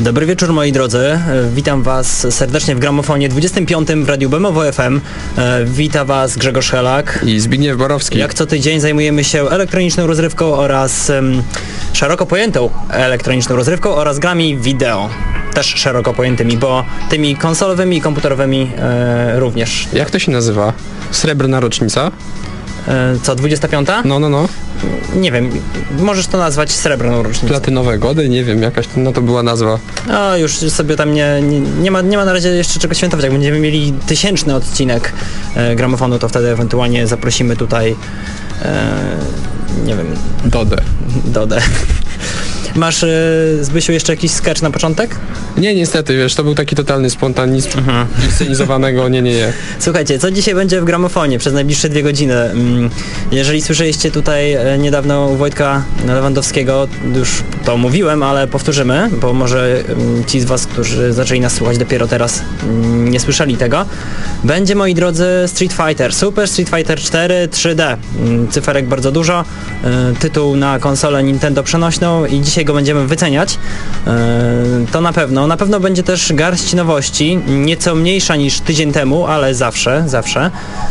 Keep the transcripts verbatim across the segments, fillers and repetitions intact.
Dobry wieczór moi drodzy, witam was serdecznie w gramofonie dwudziestym piątym w Radiu B M W F M. Wita was Grzegorz Helak i Zbigniew Borowski. Jak co tydzień zajmujemy się elektroniczną rozrywką oraz um, szeroko pojętą elektroniczną rozrywką oraz grami wideo. Też szeroko pojętymi, bo tymi konsolowymi i komputerowymi e, również. Jak to się nazywa? Srebrna rocznica? E, co, dwudziesta piąta? No, no, no. Nie wiem, możesz to nazwać srebrną rocznicą. Platynowe gody? Nie wiem, jakaś no to była nazwa. No już sobie tam nie, nie, nie, ma, nie ma na razie jeszcze czego świętować. Jak będziemy mieli tysięczny odcinek e, gramofonu, to wtedy ewentualnie zaprosimy tutaj e, nie wiem... Dodę. Dodę. Masz, e, Zbysiu, jeszcze jakiś sketch na początek? Nie, niestety, wiesz, to był taki totalny spontanizm mhm. inscenizowanego, nie, nie, nie. Słuchajcie, co dzisiaj będzie w gramofonie przez najbliższe dwie godziny? Jeżeli słyszeliście tutaj niedawno u Wojtka Lewandowskiego, już to mówiłem, ale powtórzymy, bo może ci z was, którzy zaczęli nas słuchać dopiero teraz, nie słyszeli tego. Będzie, moi drodzy, Street Fighter, Super Street Fighter cztery trzy D. Cyferek bardzo dużo, tytuł na konsolę Nintendo przenośną i dzisiaj go będziemy wyceniać. To na pewno. Na pewno będzie też garść nowości, nieco mniejsza niż tydzień temu, ale zawsze, zawsze.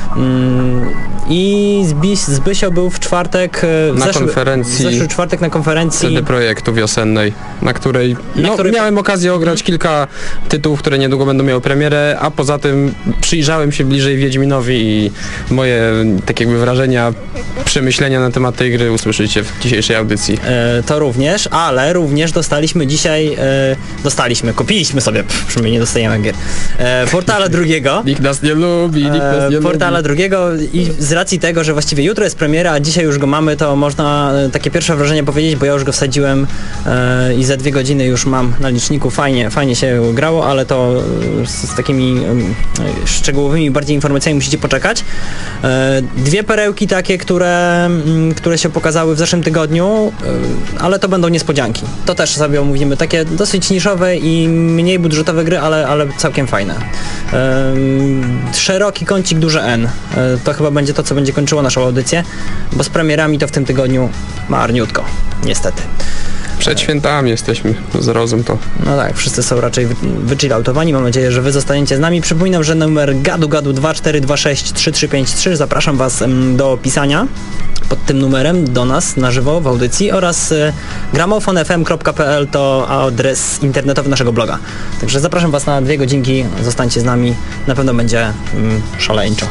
I Zbysio był w czwartek w na zeszły, konferencji w zeszły czwartek na konferencji C D Projektu wiosennej, na której na no, której... miałem okazję ograć hmm. kilka tytułów, które niedługo będą miały premierę, a poza tym przyjrzałem się bliżej Wiedźminowi i moje tak jakby wrażenia, przemyślenia na temat tej gry usłyszycie w dzisiejszej audycji. E, to również, ale również dostaliśmy dzisiaj, e, dostaliśmy, kupiliśmy sobie, pff, przynajmniej nie dostajemy gier, e, Portala drugiego. Nikt nas nie lubi, nikt nas nie e, Portala lubi. drugiego i z racji tego, że właściwie jutro jest premiera, a dzisiaj już go mamy, to można takie pierwsze wrażenie powiedzieć, bo ja już go wsadziłem e, i za dwie godziny już mam na liczniku. Fajnie, fajnie się grało, ale to z, z takimi e, szczegółowymi bardziej informacjami musicie poczekać. E, dwie perełki takie, które, m, które się pokazały w zeszłym tygodniu, e, ale to będą niespodzianki. To też sobie omówimy. Takie dosyć niszowe i mniej budżetowe gry, ale, ale całkiem fajne. E, szeroki kącik duże N. E, to chyba będzie to, co będzie kończyło naszą audycję, bo z premierami to w tym tygodniu marniutko, niestety. Przed świętami jesteśmy, zrozum to. No tak, wszyscy są raczej wychilloutowani, mam nadzieję, że wy zostaniecie z nami. Przypominam, że numer gadu gadu dwa cztery dwa sześć trzy trzy pięć trzy, zapraszam was do pisania pod tym numerem do nas na żywo w audycji oraz y, gramofon f m kropka p l to adres internetowy naszego bloga. Także zapraszam was na dwie godzinki, zostańcie z nami, na pewno będzie mm, szaleńczo.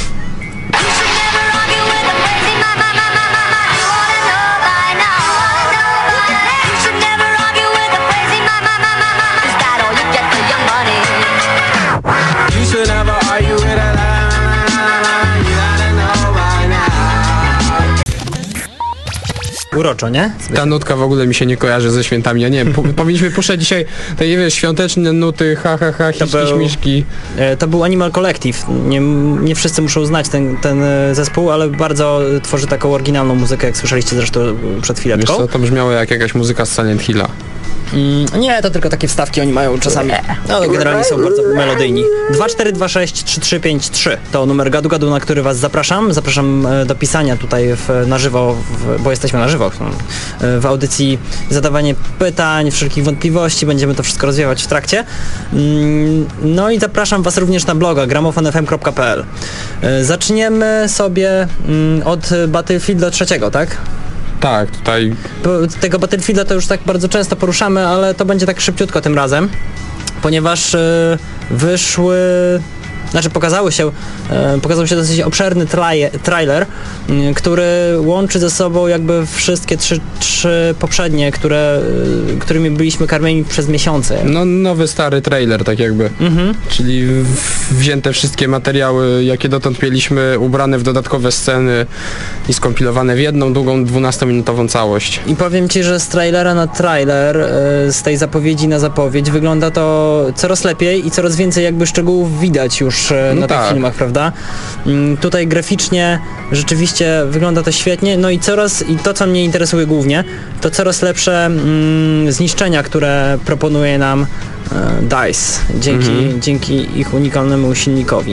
Uroczo, nie? Ta nutka w ogóle mi się nie kojarzy ze świętami. Ja nie wiem, po, powinniśmy puszczać dzisiaj te, nie wiem, świąteczne nuty, ha, ha, ha, hiszki, był, śmiszki. E, to był Animal Collective. Nie, nie wszyscy muszą znać ten, ten zespół, ale bardzo tworzy taką oryginalną muzykę, jak słyszeliście zresztą przed chwileczką. Wiesz co, to brzmiało jak jakaś muzyka z Silent Hilla. Mm, nie, to tylko takie wstawki oni mają czasami. No, generalnie są bardzo melodyjni. dwa cztery dwa sześć trzy trzy pięć trzy to numer gadu gadu, na który was zapraszam. Zapraszam do pisania tutaj w, na żywo, w, bo jesteśmy na żywo w audycji, zadawanie pytań, wszelkich wątpliwości, będziemy to wszystko rozwijać w trakcie. No i zapraszam was również na bloga gramofon f m kropka p l. Zaczniemy sobie od Battlefielda trzeciego, tak? Tak, tutaj... Tego Battlefielda to już tak bardzo często poruszamy, ale to będzie tak szybciutko tym razem, ponieważ yy, wyszły... Znaczy pokazały się, e, pokazał się dosyć obszerny traje, trailer, m, który łączy ze sobą jakby wszystkie trzy, trzy poprzednie, które, y, którymi byliśmy karmieni przez miesiące. No nowy, stary trailer tak jakby, mhm. Czyli w, wzięte wszystkie materiały, jakie dotąd mieliśmy, ubrane w dodatkowe sceny i skompilowane w jedną długą dwunastominutową całość. I powiem ci, że z trailera na trailer, y, z tej zapowiedzi na zapowiedź wygląda to coraz lepiej i coraz więcej jakby szczegółów widać już no na tak. tych filmach, prawda? Tutaj graficznie rzeczywiście wygląda to świetnie, no i coraz, i to co mnie interesuje głównie, to coraz lepsze mm, zniszczenia, które proponuje nam e, DICE dzięki, mhm. dzięki ich unikalnemu silnikowi.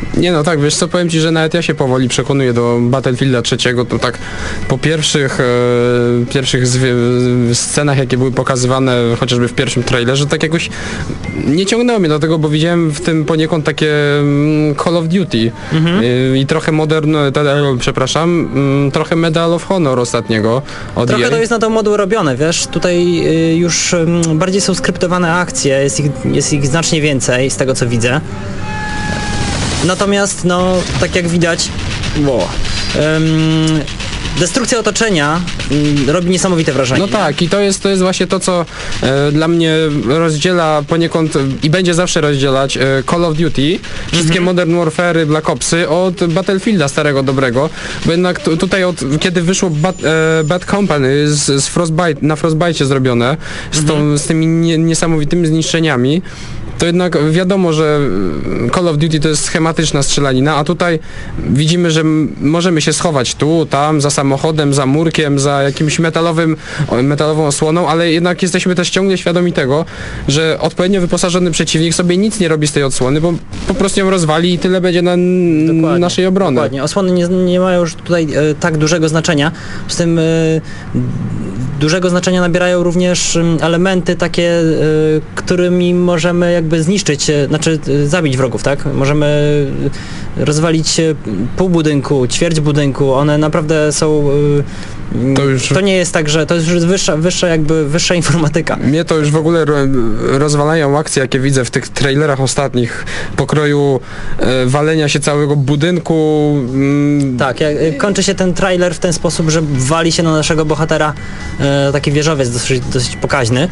Nie no tak, wiesz co, powiem ci, że nawet ja się powoli przekonuję do Battlefielda trzeciego, to tak po pierwszych e, pierwszych zwie, scenach, jakie były pokazywane chociażby w pierwszym trailerze, tak jakoś nie ciągnęło mnie do tego, bo widziałem w tym poniekąd takie mm, Call of Duty mhm. e, i trochę Modern, te, przepraszam, mm, trochę Medal of Honor ostatniego od Trochę E A. to jest na tą moduł robione, wiesz, tutaj y, już y, bardziej są skryptowane akcje, jest ich, jest ich znacznie więcej z tego co widzę. Natomiast, no, tak jak widać, wow, ym, destrukcja otoczenia ym, robi niesamowite wrażenie. No tak, i to jest, to jest właśnie to, co e, dla mnie rozdziela poniekąd i będzie zawsze rozdzielać e, Call of Duty, wszystkie mhm. Modern Warfare, Black Opsy od Battlefielda starego, dobrego, bo jednak tu, tutaj od, kiedy wyszło Bad, e, Bad Company z, z Frostbite, na Frostbite zrobione, z, mhm. tą, z tymi nie, niesamowitymi zniszczeniami, to jednak wiadomo, że Call of Duty to jest schematyczna strzelanina, a tutaj widzimy, że możemy się schować tu, tam, za samochodem, za murkiem, za jakimś metalowym, metalową osłoną, ale jednak jesteśmy też ciągle świadomi tego, że odpowiednio wyposażony przeciwnik sobie nic nie robi z tej odsłony, bo po prostu ją rozwali i tyle będzie na dokładnie, naszej obrony. Dokładnie. Osłony nie, nie mają już tutaj e, tak dużego znaczenia, z tym e, dużego znaczenia nabierają również elementy takie, e, którymi możemy jakby zniszczyć, znaczy zabić wrogów, tak? Możemy rozwalić pół budynku, ćwierć budynku, one naprawdę są... To, już... to nie jest tak, że to jest już wyższa, wyższa jakby wyższa informatyka. Mnie to już w ogóle ro, rozwalają akcje, jakie widzę w tych trailerach ostatnich, pokroju e, walenia się całego budynku. Mm. Tak, jak, kończy się ten trailer w ten sposób, że wali się na naszego bohatera e, taki wieżowiec dosyć, dosyć pokaźny.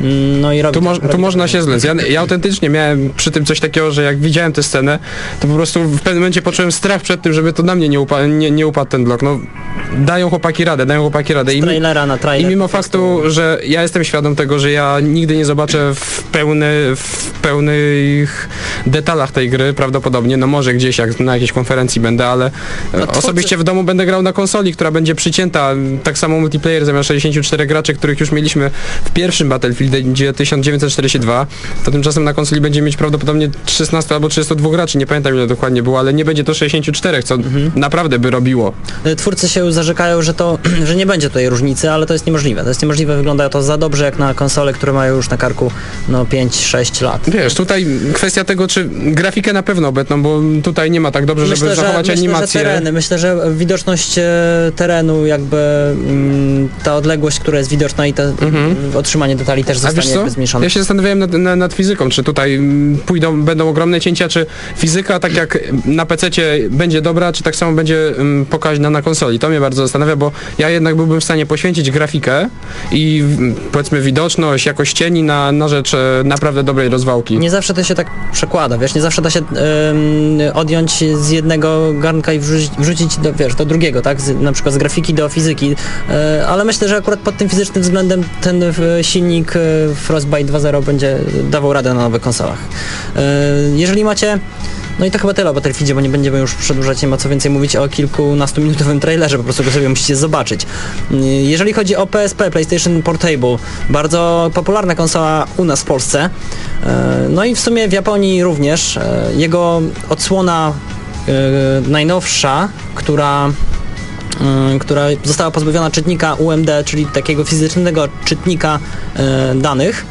No i robi, tu, mo robi tu można się zlec. Ja, ja autentycznie miałem przy tym coś takiego, że jak widziałem tę scenę, to po prostu w pewnym momencie poczułem strach przed tym, żeby to na mnie nie, upa nie, nie upadł ten blok. No, dają chłopaki radę, dają chłopaki radę. I, trailera na trailer, I mimo faktu, że ja jestem świadom tego, że ja nigdy nie zobaczę w, pełny, w pełnych detalach tej gry, prawdopodobnie, no może gdzieś jak na jakiejś konferencji będę, ale no, osobiście w domu będę grał na konsoli, która będzie przycięta, tak samo multiplayer zamiast sześćdziesięciu czterech graczy, których już mieliśmy w pierwszym Battlefieldzie tysiąc dziewięćset czterdzieści dwa, to tymczasem na konsoli będzie mieć prawdopodobnie szesnastu albo trzydziestu dwóch graczy, nie pamiętam ile dokładnie było, ale nie będzie to sześćdziesięciu czterech, co mhm. naprawdę by robiło. Twórcy się zarzekają, że to, że nie będzie tutaj różnicy, ale to jest niemożliwe. To jest niemożliwe, wygląda to za dobrze jak na konsole, które mają już na karku no pięć sześć lat. Wiesz, tutaj kwestia tego, czy grafikę na pewno obetną, bo tutaj nie ma tak dobrze, myślę, żeby że, zachować myślę, animację. Że tereny, myślę, że widoczność e, terenu, jakby mm, ta odległość, która jest widoczna i te, mhm. otrzymanie detali też zostanie jakby zmniejszone. Ja się zastanawiałem nad, nad, nad fizyką, czy tutaj m, pójdą, będą ogromne cięcia, czy fizyka tak jak na pececie będzie dobra, czy tak samo będzie m, pokaźna na konsoli. To mnie bardzo zastanawia, bo ja jednak byłbym w stanie poświęcić grafikę i powiedzmy widoczność, jakość cieni na, na rzecz e, naprawdę dobrej rozwałki. Nie zawsze to się tak przekłada, wiesz, nie zawsze da się e, odjąć z jednego garnka i wrzucić, wrzucić do, wiesz, do drugiego, tak, z, na przykład z grafiki do fizyki, e, ale myślę, że akurat pod tym fizycznym względem ten e, silnik e, Frostbite dwa zero będzie dawał radę na nowych konsolach. E, jeżeli macie No i to chyba tyle o Battlefieldzie, bo nie będziemy już przedłużać, nie ma co więcej mówić o kilkunastominutowym trailerze, po prostu go sobie musicie zobaczyć. Jeżeli chodzi o P S P, PlayStation Portable, bardzo popularna konsola u nas w Polsce, no i w sumie w Japonii również. Jego odsłona najnowsza, która która została pozbawiona czytnika U M D, czyli takiego fizycznego czytnika danych,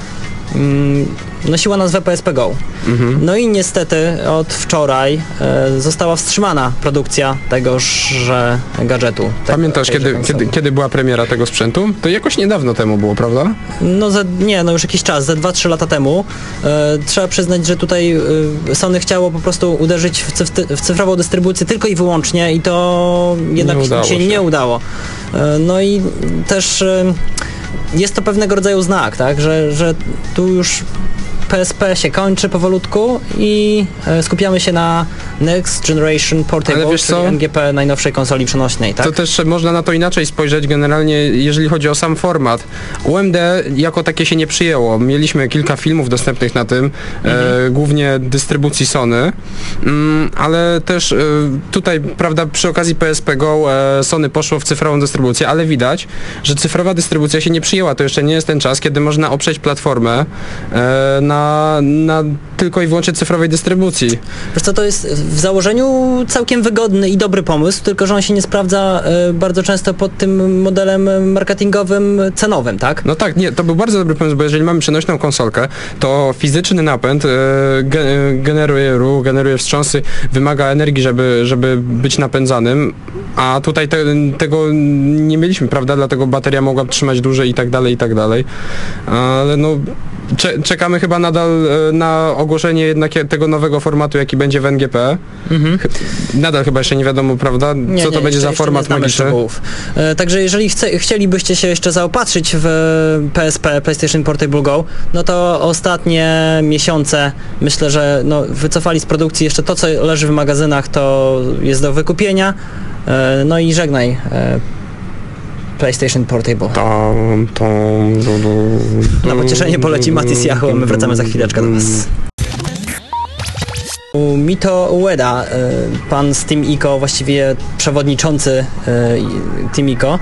nosiła nazwę P S P Go. Mhm. No i niestety od wczoraj e, została wstrzymana produkcja tegożże gadżetu. Pamiętasz, tego, kiedy, kiedy, kiedy była premiera tego sprzętu? To jakoś niedawno temu było, prawda? No ze, nie, no już jakiś czas, ze dwa trzy lata temu. E, trzeba przyznać, że tutaj e, Sony chciało po prostu uderzyć w, cyf w cyfrową dystrybucję tylko i wyłącznie i to jednak nie się, się nie udało. E, no i też e, jest to pewnego rodzaju znak, tak, że, że tu już P S P się kończy powolutku i e, skupiamy się na Next Generation Portable, czyli co? N G P najnowszej konsoli przenośnej, tak? To też można na to inaczej spojrzeć generalnie, jeżeli chodzi o sam format. U M D jako takie się nie przyjęło. Mieliśmy kilka filmów dostępnych na tym, mhm. e, głównie dystrybucji Sony, mm, ale też e, tutaj, prawda, przy okazji P S P Go e, Sony poszło w cyfrową dystrybucję, ale widać, że cyfrowa dystrybucja się nie przyjęła. To jeszcze nie jest ten czas, kiedy można oprzeć platformę e, na Na, na tylko i wyłącznie cyfrowej dystrybucji. Wiesz co, to jest w założeniu całkiem wygodny i dobry pomysł, tylko że on się nie sprawdza y, bardzo często pod tym modelem marketingowym cenowym, tak? No tak, nie, to był bardzo dobry pomysł, bo jeżeli mamy przenośną konsolkę, to fizyczny napęd e, ge, generuje ruch, generuje wstrząsy, wymaga energii, żeby, żeby być napędzanym, a tutaj te, tego nie mieliśmy, prawda, dlatego bateria mogła trzymać dłużej i tak dalej, i tak dalej, ale no cze, czekamy chyba nadal e, na ogłoszenie jednak tego nowego formatu, jaki będzie w N G P. Mhm. Nadal chyba jeszcze nie wiadomo, prawda, nie, co to nie, będzie jeszcze, za format magiczny. E, także jeżeli chce, chcielibyście się jeszcze zaopatrzyć w P S P, PlayStation Portable Go, no to ostatnie miesiące myślę, że no, wycofali z produkcji jeszcze to, co leży w magazynach, to jest do wykupienia. E, no i żegnaj e, PlayStation Portable. Tom, tom, du, du, Na pocieszenie poleci Matis Yahoo, a my wracamy za chwileczkę do was. U Mito Ueda, pan z Team Ico, właściwie przewodniczący Team Ico,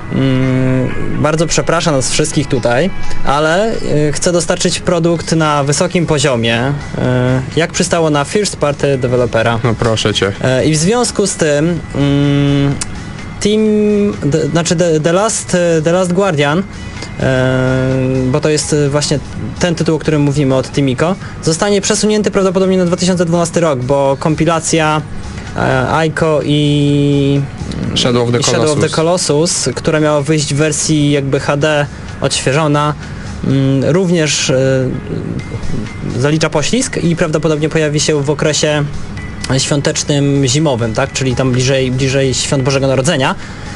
bardzo przeprasza nas wszystkich tutaj, ale chce dostarczyć produkt na wysokim poziomie, jak przystało na first party dewelopera. No proszę cię. I w związku z tym Team, the, znaczy the, the, Last, the Last Guardian, e, bo to jest właśnie ten tytuł, o którym mówimy od Team Ico, zostanie przesunięty prawdopodobnie na dwa tysiące dwunasty rok, bo kompilacja e, Ico i Shadow of the, i Shadow of the Colossus, która miała wyjść w wersji jakby H D odświeżona, m, również e, zalicza poślizg i prawdopodobnie pojawi się w okresie świątecznym, zimowym, tak? Czyli tam bliżej, bliżej Świąt Bożego Narodzenia.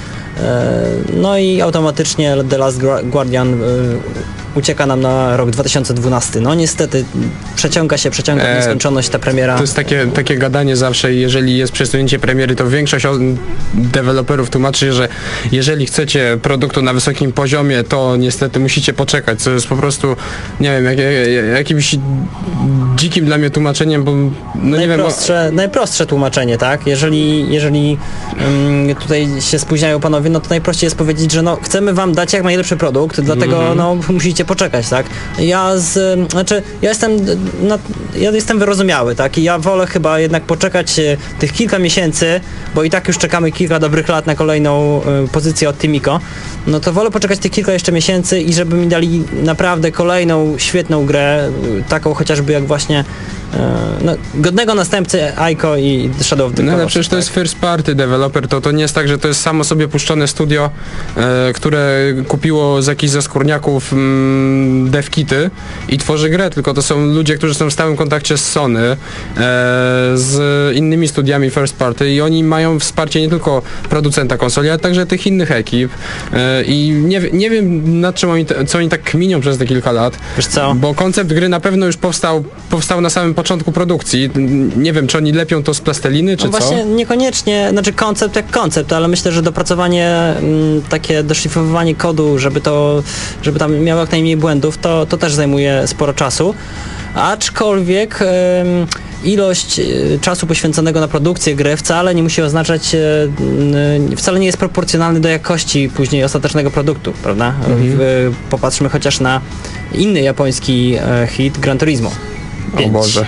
No i automatycznie The Last Guardian ucieka nam na rok dwa tysiące dwunasty. No niestety przeciąga się, przeciąga w nieskończoność ta premiera. To jest takie, takie gadanie zawsze, jeżeli jest przesunięcie premiery, to większość deweloperów tłumaczy, że jeżeli chcecie produktu na wysokim poziomie, to niestety musicie poczekać, co jest po prostu, nie wiem, jak, jak, jakimś dzikim dla mnie tłumaczeniem, bo no nie najprostsze, wiem... Najprostsze tłumaczenie, tak? Jeżeli, jeżeli um, tutaj się spóźniają panowie, no to najprościej jest powiedzieć, że no chcemy wam dać jak najlepszy produkt, dlatego mm-hmm. no musicie poczekać, tak? Ja z, znaczy, ja jestem, no, ja jestem wyrozumiały, tak? I ja wolę chyba jednak poczekać e, tych kilka miesięcy, bo i tak już czekamy kilka dobrych lat na kolejną e, pozycję od Team Ico, no to wolę poczekać tych kilka jeszcze miesięcy i żeby mi dali naprawdę kolejną świetną grę, taką chociażby jak właśnie no, godnego następcy Ico i Shadow of the Colossus. No ale przecież to jest first party developer, to, to nie jest tak, że to jest samo sobie puszczone studio, e, które kupiło z jakichś zaskórniaków mm, devkity i tworzy grę, tylko to są ludzie, którzy są w stałym kontakcie z Sony, e, z innymi studiami first party i oni mają wsparcie nie tylko producenta konsoli, ale także tych innych ekip e, i nie, nie wiem nad czym oni, co oni tak kminią przez te kilka lat, wiesz co? Bo koncept gry na pewno już powstał, powstał na samym początku produkcji. Nie wiem, czy oni lepią to z plasteliny, czy no właśnie co? Niekoniecznie, znaczy koncept jak koncept, ale myślę, że dopracowanie, m, takie doszlifowywanie kodu, żeby to, żeby tam miało jak najmniej błędów, to, to też zajmuje sporo czasu. Aczkolwiek em, ilość e, czasu poświęconego na produkcję gry wcale nie musi oznaczać, e, n, wcale nie jest proporcjonalny do jakości później ostatecznego produktu, prawda? Mhm. W, popatrzmy chociaż na inny japoński e, hit Gran Turismo. O Boże.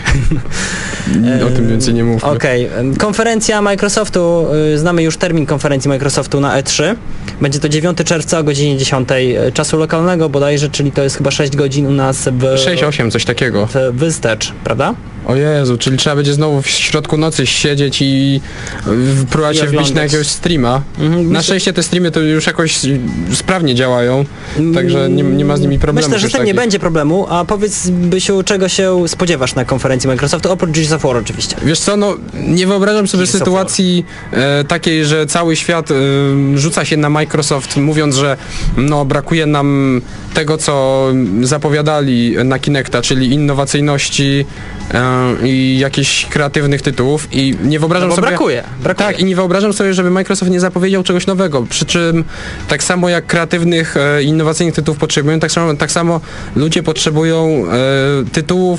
O tym więcej nie mówmy. Okej. Okay. Konferencja Microsoftu, znamy już termin konferencji Microsoftu na E trzy. Będzie to dziewiątego czerwca o godzinie dziesiątej czasu lokalnego bodajże, czyli to jest chyba sześć godzin u nas w... sześć osiem, coś takiego. W wstecz, prawda? O Jezu, czyli trzeba będzie znowu w środku nocy siedzieć i próbować się wbić na jakiegoś streama. Mhm, na szczęście te streamy to już jakoś sprawnie działają, także nie, nie ma z nimi problemu. Myślę, że z tym nie będzie problemu, a powiedz, Bysiu, czego się spodziewasz na konferencji Microsoftu, oprócz Gears of War oczywiście. Wiesz co, no nie wyobrażam sobie Gears sytuacji e, takiej, że cały świat e, rzuca się na Microsoft, mówiąc, że no brakuje nam tego, co zapowiadali na Kinecta, czyli innowacyjności e, i jakichś kreatywnych tytułów i nie wyobrażam no bo sobie... Brakuje, brakuje. Tak, i nie wyobrażam sobie, żeby Microsoft nie zapowiedział czegoś nowego, przy czym tak samo jak kreatywnych, e, innowacyjnych tytułów potrzebują, tak samo, tak samo ludzie potrzebują e, tytułów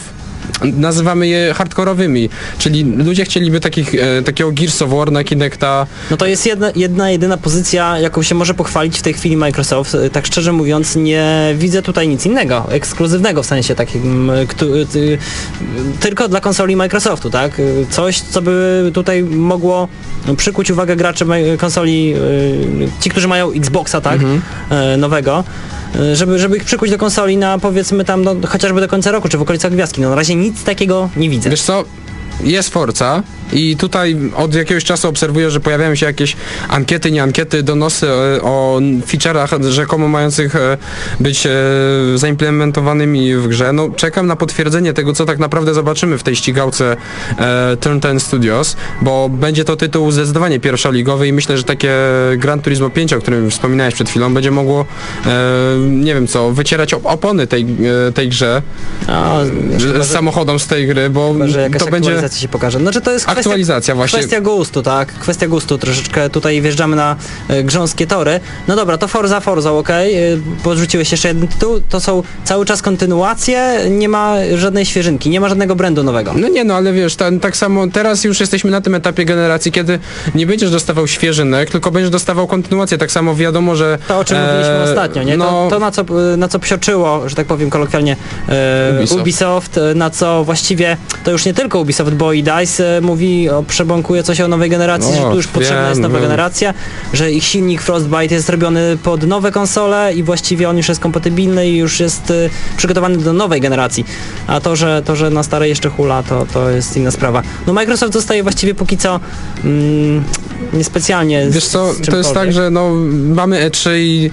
nazywamy je hardkorowymi, czyli ludzie chcieliby takich, e, takiego Gears of War na Kinecta. No to jest jedna, jedna jedyna pozycja, jaką się może pochwalić w tej chwili Microsoft. Tak szczerze mówiąc, nie widzę tutaj nic innego, ekskluzywnego w sensie takim, kto, ty, tylko dla konsoli Microsoftu, tak? Coś, co by tutaj mogło przykuć uwagę graczy konsoli, ci, którzy mają Xboxa, tak? Mhm. Nowego. Żeby, żeby ich przykuć do konsoli na, powiedzmy tam, no, chociażby do końca roku, czy w okolicach gwiazdki. No na razie nic takiego nie widzę. Wiesz co? Jest Forza i tutaj od jakiegoś czasu obserwuję, że pojawiają się jakieś ankiety, nie ankiety, donosy o feature'ach rzekomo mających być zaimplementowanymi w grze. No czekam na potwierdzenie tego, co tak naprawdę zobaczymy w tej ścigałce e, Turn ten Studios, bo będzie to tytuł zdecydowanie pierwszoligowy i myślę, że takie Gran Turismo pięć, o którym wspominałeś przed chwilą, będzie mogło e, nie wiem co, wycierać op opony tej, e, tej grze, A, z samochodom z tej gry, bo to będzie się pokaże. Znaczy to jest aktualizacja kwestia, właśnie. Kwestia gustu, tak? Kwestia gustu troszeczkę. Tutaj wjeżdżamy na e, grząskie tory. No dobra, to Forza, Forza, okej. Okay. Podrzuciłeś jeszcze jeden tytuł. To są cały czas kontynuacje, nie ma żadnej świeżynki, nie ma żadnego brandu nowego. No nie, no ale wiesz, ta, tak samo teraz już jesteśmy na tym etapie generacji, kiedy nie będziesz dostawał świeżynek, tylko będziesz dostawał kontynuację. Tak samo wiadomo, że... To, o czym e, mówiliśmy ostatnio, nie? No, to, to na, co, na co psioczyło, że tak powiem kolokwialnie, e, Ubisoft. Ubisoft, na co właściwie to już nie tylko Ubisoft, bo i DICE mówi, o, przebąkuje coś o nowej generacji, no, że tu już potrzebna wiem, jest nowa wiem. generacja, że ich silnik Frostbite jest zrobiony pod nowe konsole i właściwie on już jest kompatybilny i już jest y, przygotowany do nowej generacji. A to, że, to, że na stare jeszcze hula, to, to jest inna sprawa. No Microsoft zostaje właściwie póki co mm, niespecjalnie. Wiesz co, to jest tak, że no, mamy E trzy i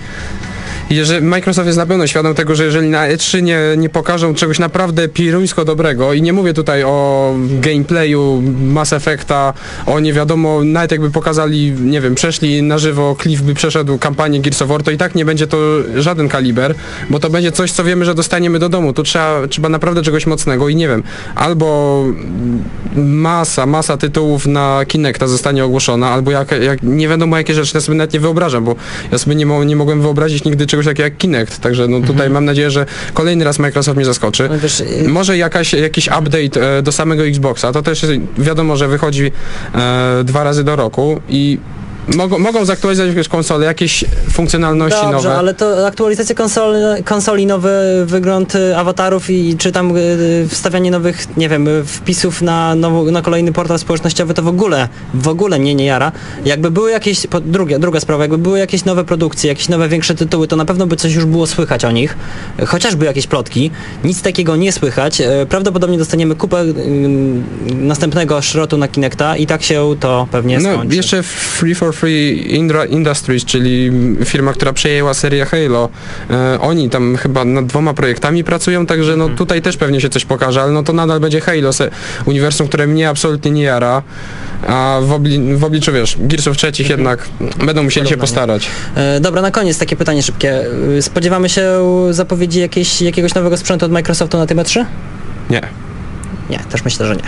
Jeżeli Microsoft jest na pewno świadom tego, że jeżeli na E trzy nie, nie pokażą czegoś naprawdę piruńsko dobrego i nie mówię tutaj o gameplayu Mass Effecta, o nie wiadomo, nawet jakby pokazali, nie wiem, przeszli na żywo, Cliff by przeszedł kampanię Gears of War, to i tak nie będzie to żaden kaliber, bo to będzie coś, co wiemy, że dostaniemy do domu. Tu trzeba, trzeba naprawdę czegoś mocnego i nie wiem, albo masa, masa tytułów na Kinecta zostanie ogłoszona, albo jak, jak nie wiadomo jakie rzeczy, ja sobie nawet nie wyobrażam, bo ja sobie nie, mo, nie mogłem wyobrazić nigdy czegoś takiego jak Kinect, także no tutaj mhm. mam nadzieję, że kolejny raz Microsoft mnie zaskoczy. No wiesz, może jakaś, jakiś update e, do samego Xboxa, to też jest, wiadomo, że wychodzi e, dwa razy do roku i Mogą, mogą zaktualizować jakieś konsole, jakieś funkcjonalności Dobrze, nowe. Ale to aktualizacja konsoli, konsoli, nowy wygląd awatarów i czy tam y, wstawianie nowych, nie wiem, wpisów na, nowo, na kolejny portal społecznościowy, to w ogóle, w ogóle mnie nie jara. Jakby były jakieś, po, druga, druga sprawa, jakby były jakieś nowe produkcje, jakieś nowe większe tytuły, to na pewno by coś już było słychać o nich, chociażby jakieś plotki. Nic takiego nie słychać. Prawdopodobnie dostaniemy kupę y, następnego szrotu na Kinecta i tak się to pewnie skończy. No, jeszcze Free for Free Industries, czyli firma, która przejęła serię Halo. E, oni tam chyba nad dwoma projektami pracują, także no tutaj też pewnie się coś pokaże, ale no to nadal będzie Halo, se, uniwersum, które mnie absolutnie nie jara, a w, obli w obliczu, wiesz, Gearsów trzecich mhm. jednak będą musieli się postarać. E, dobra, na koniec takie pytanie szybkie. Spodziewamy się zapowiedzi jakiejś, jakiegoś nowego sprzętu od Microsoftu na tym E trzy? Nie. Nie, też myślę, że nie.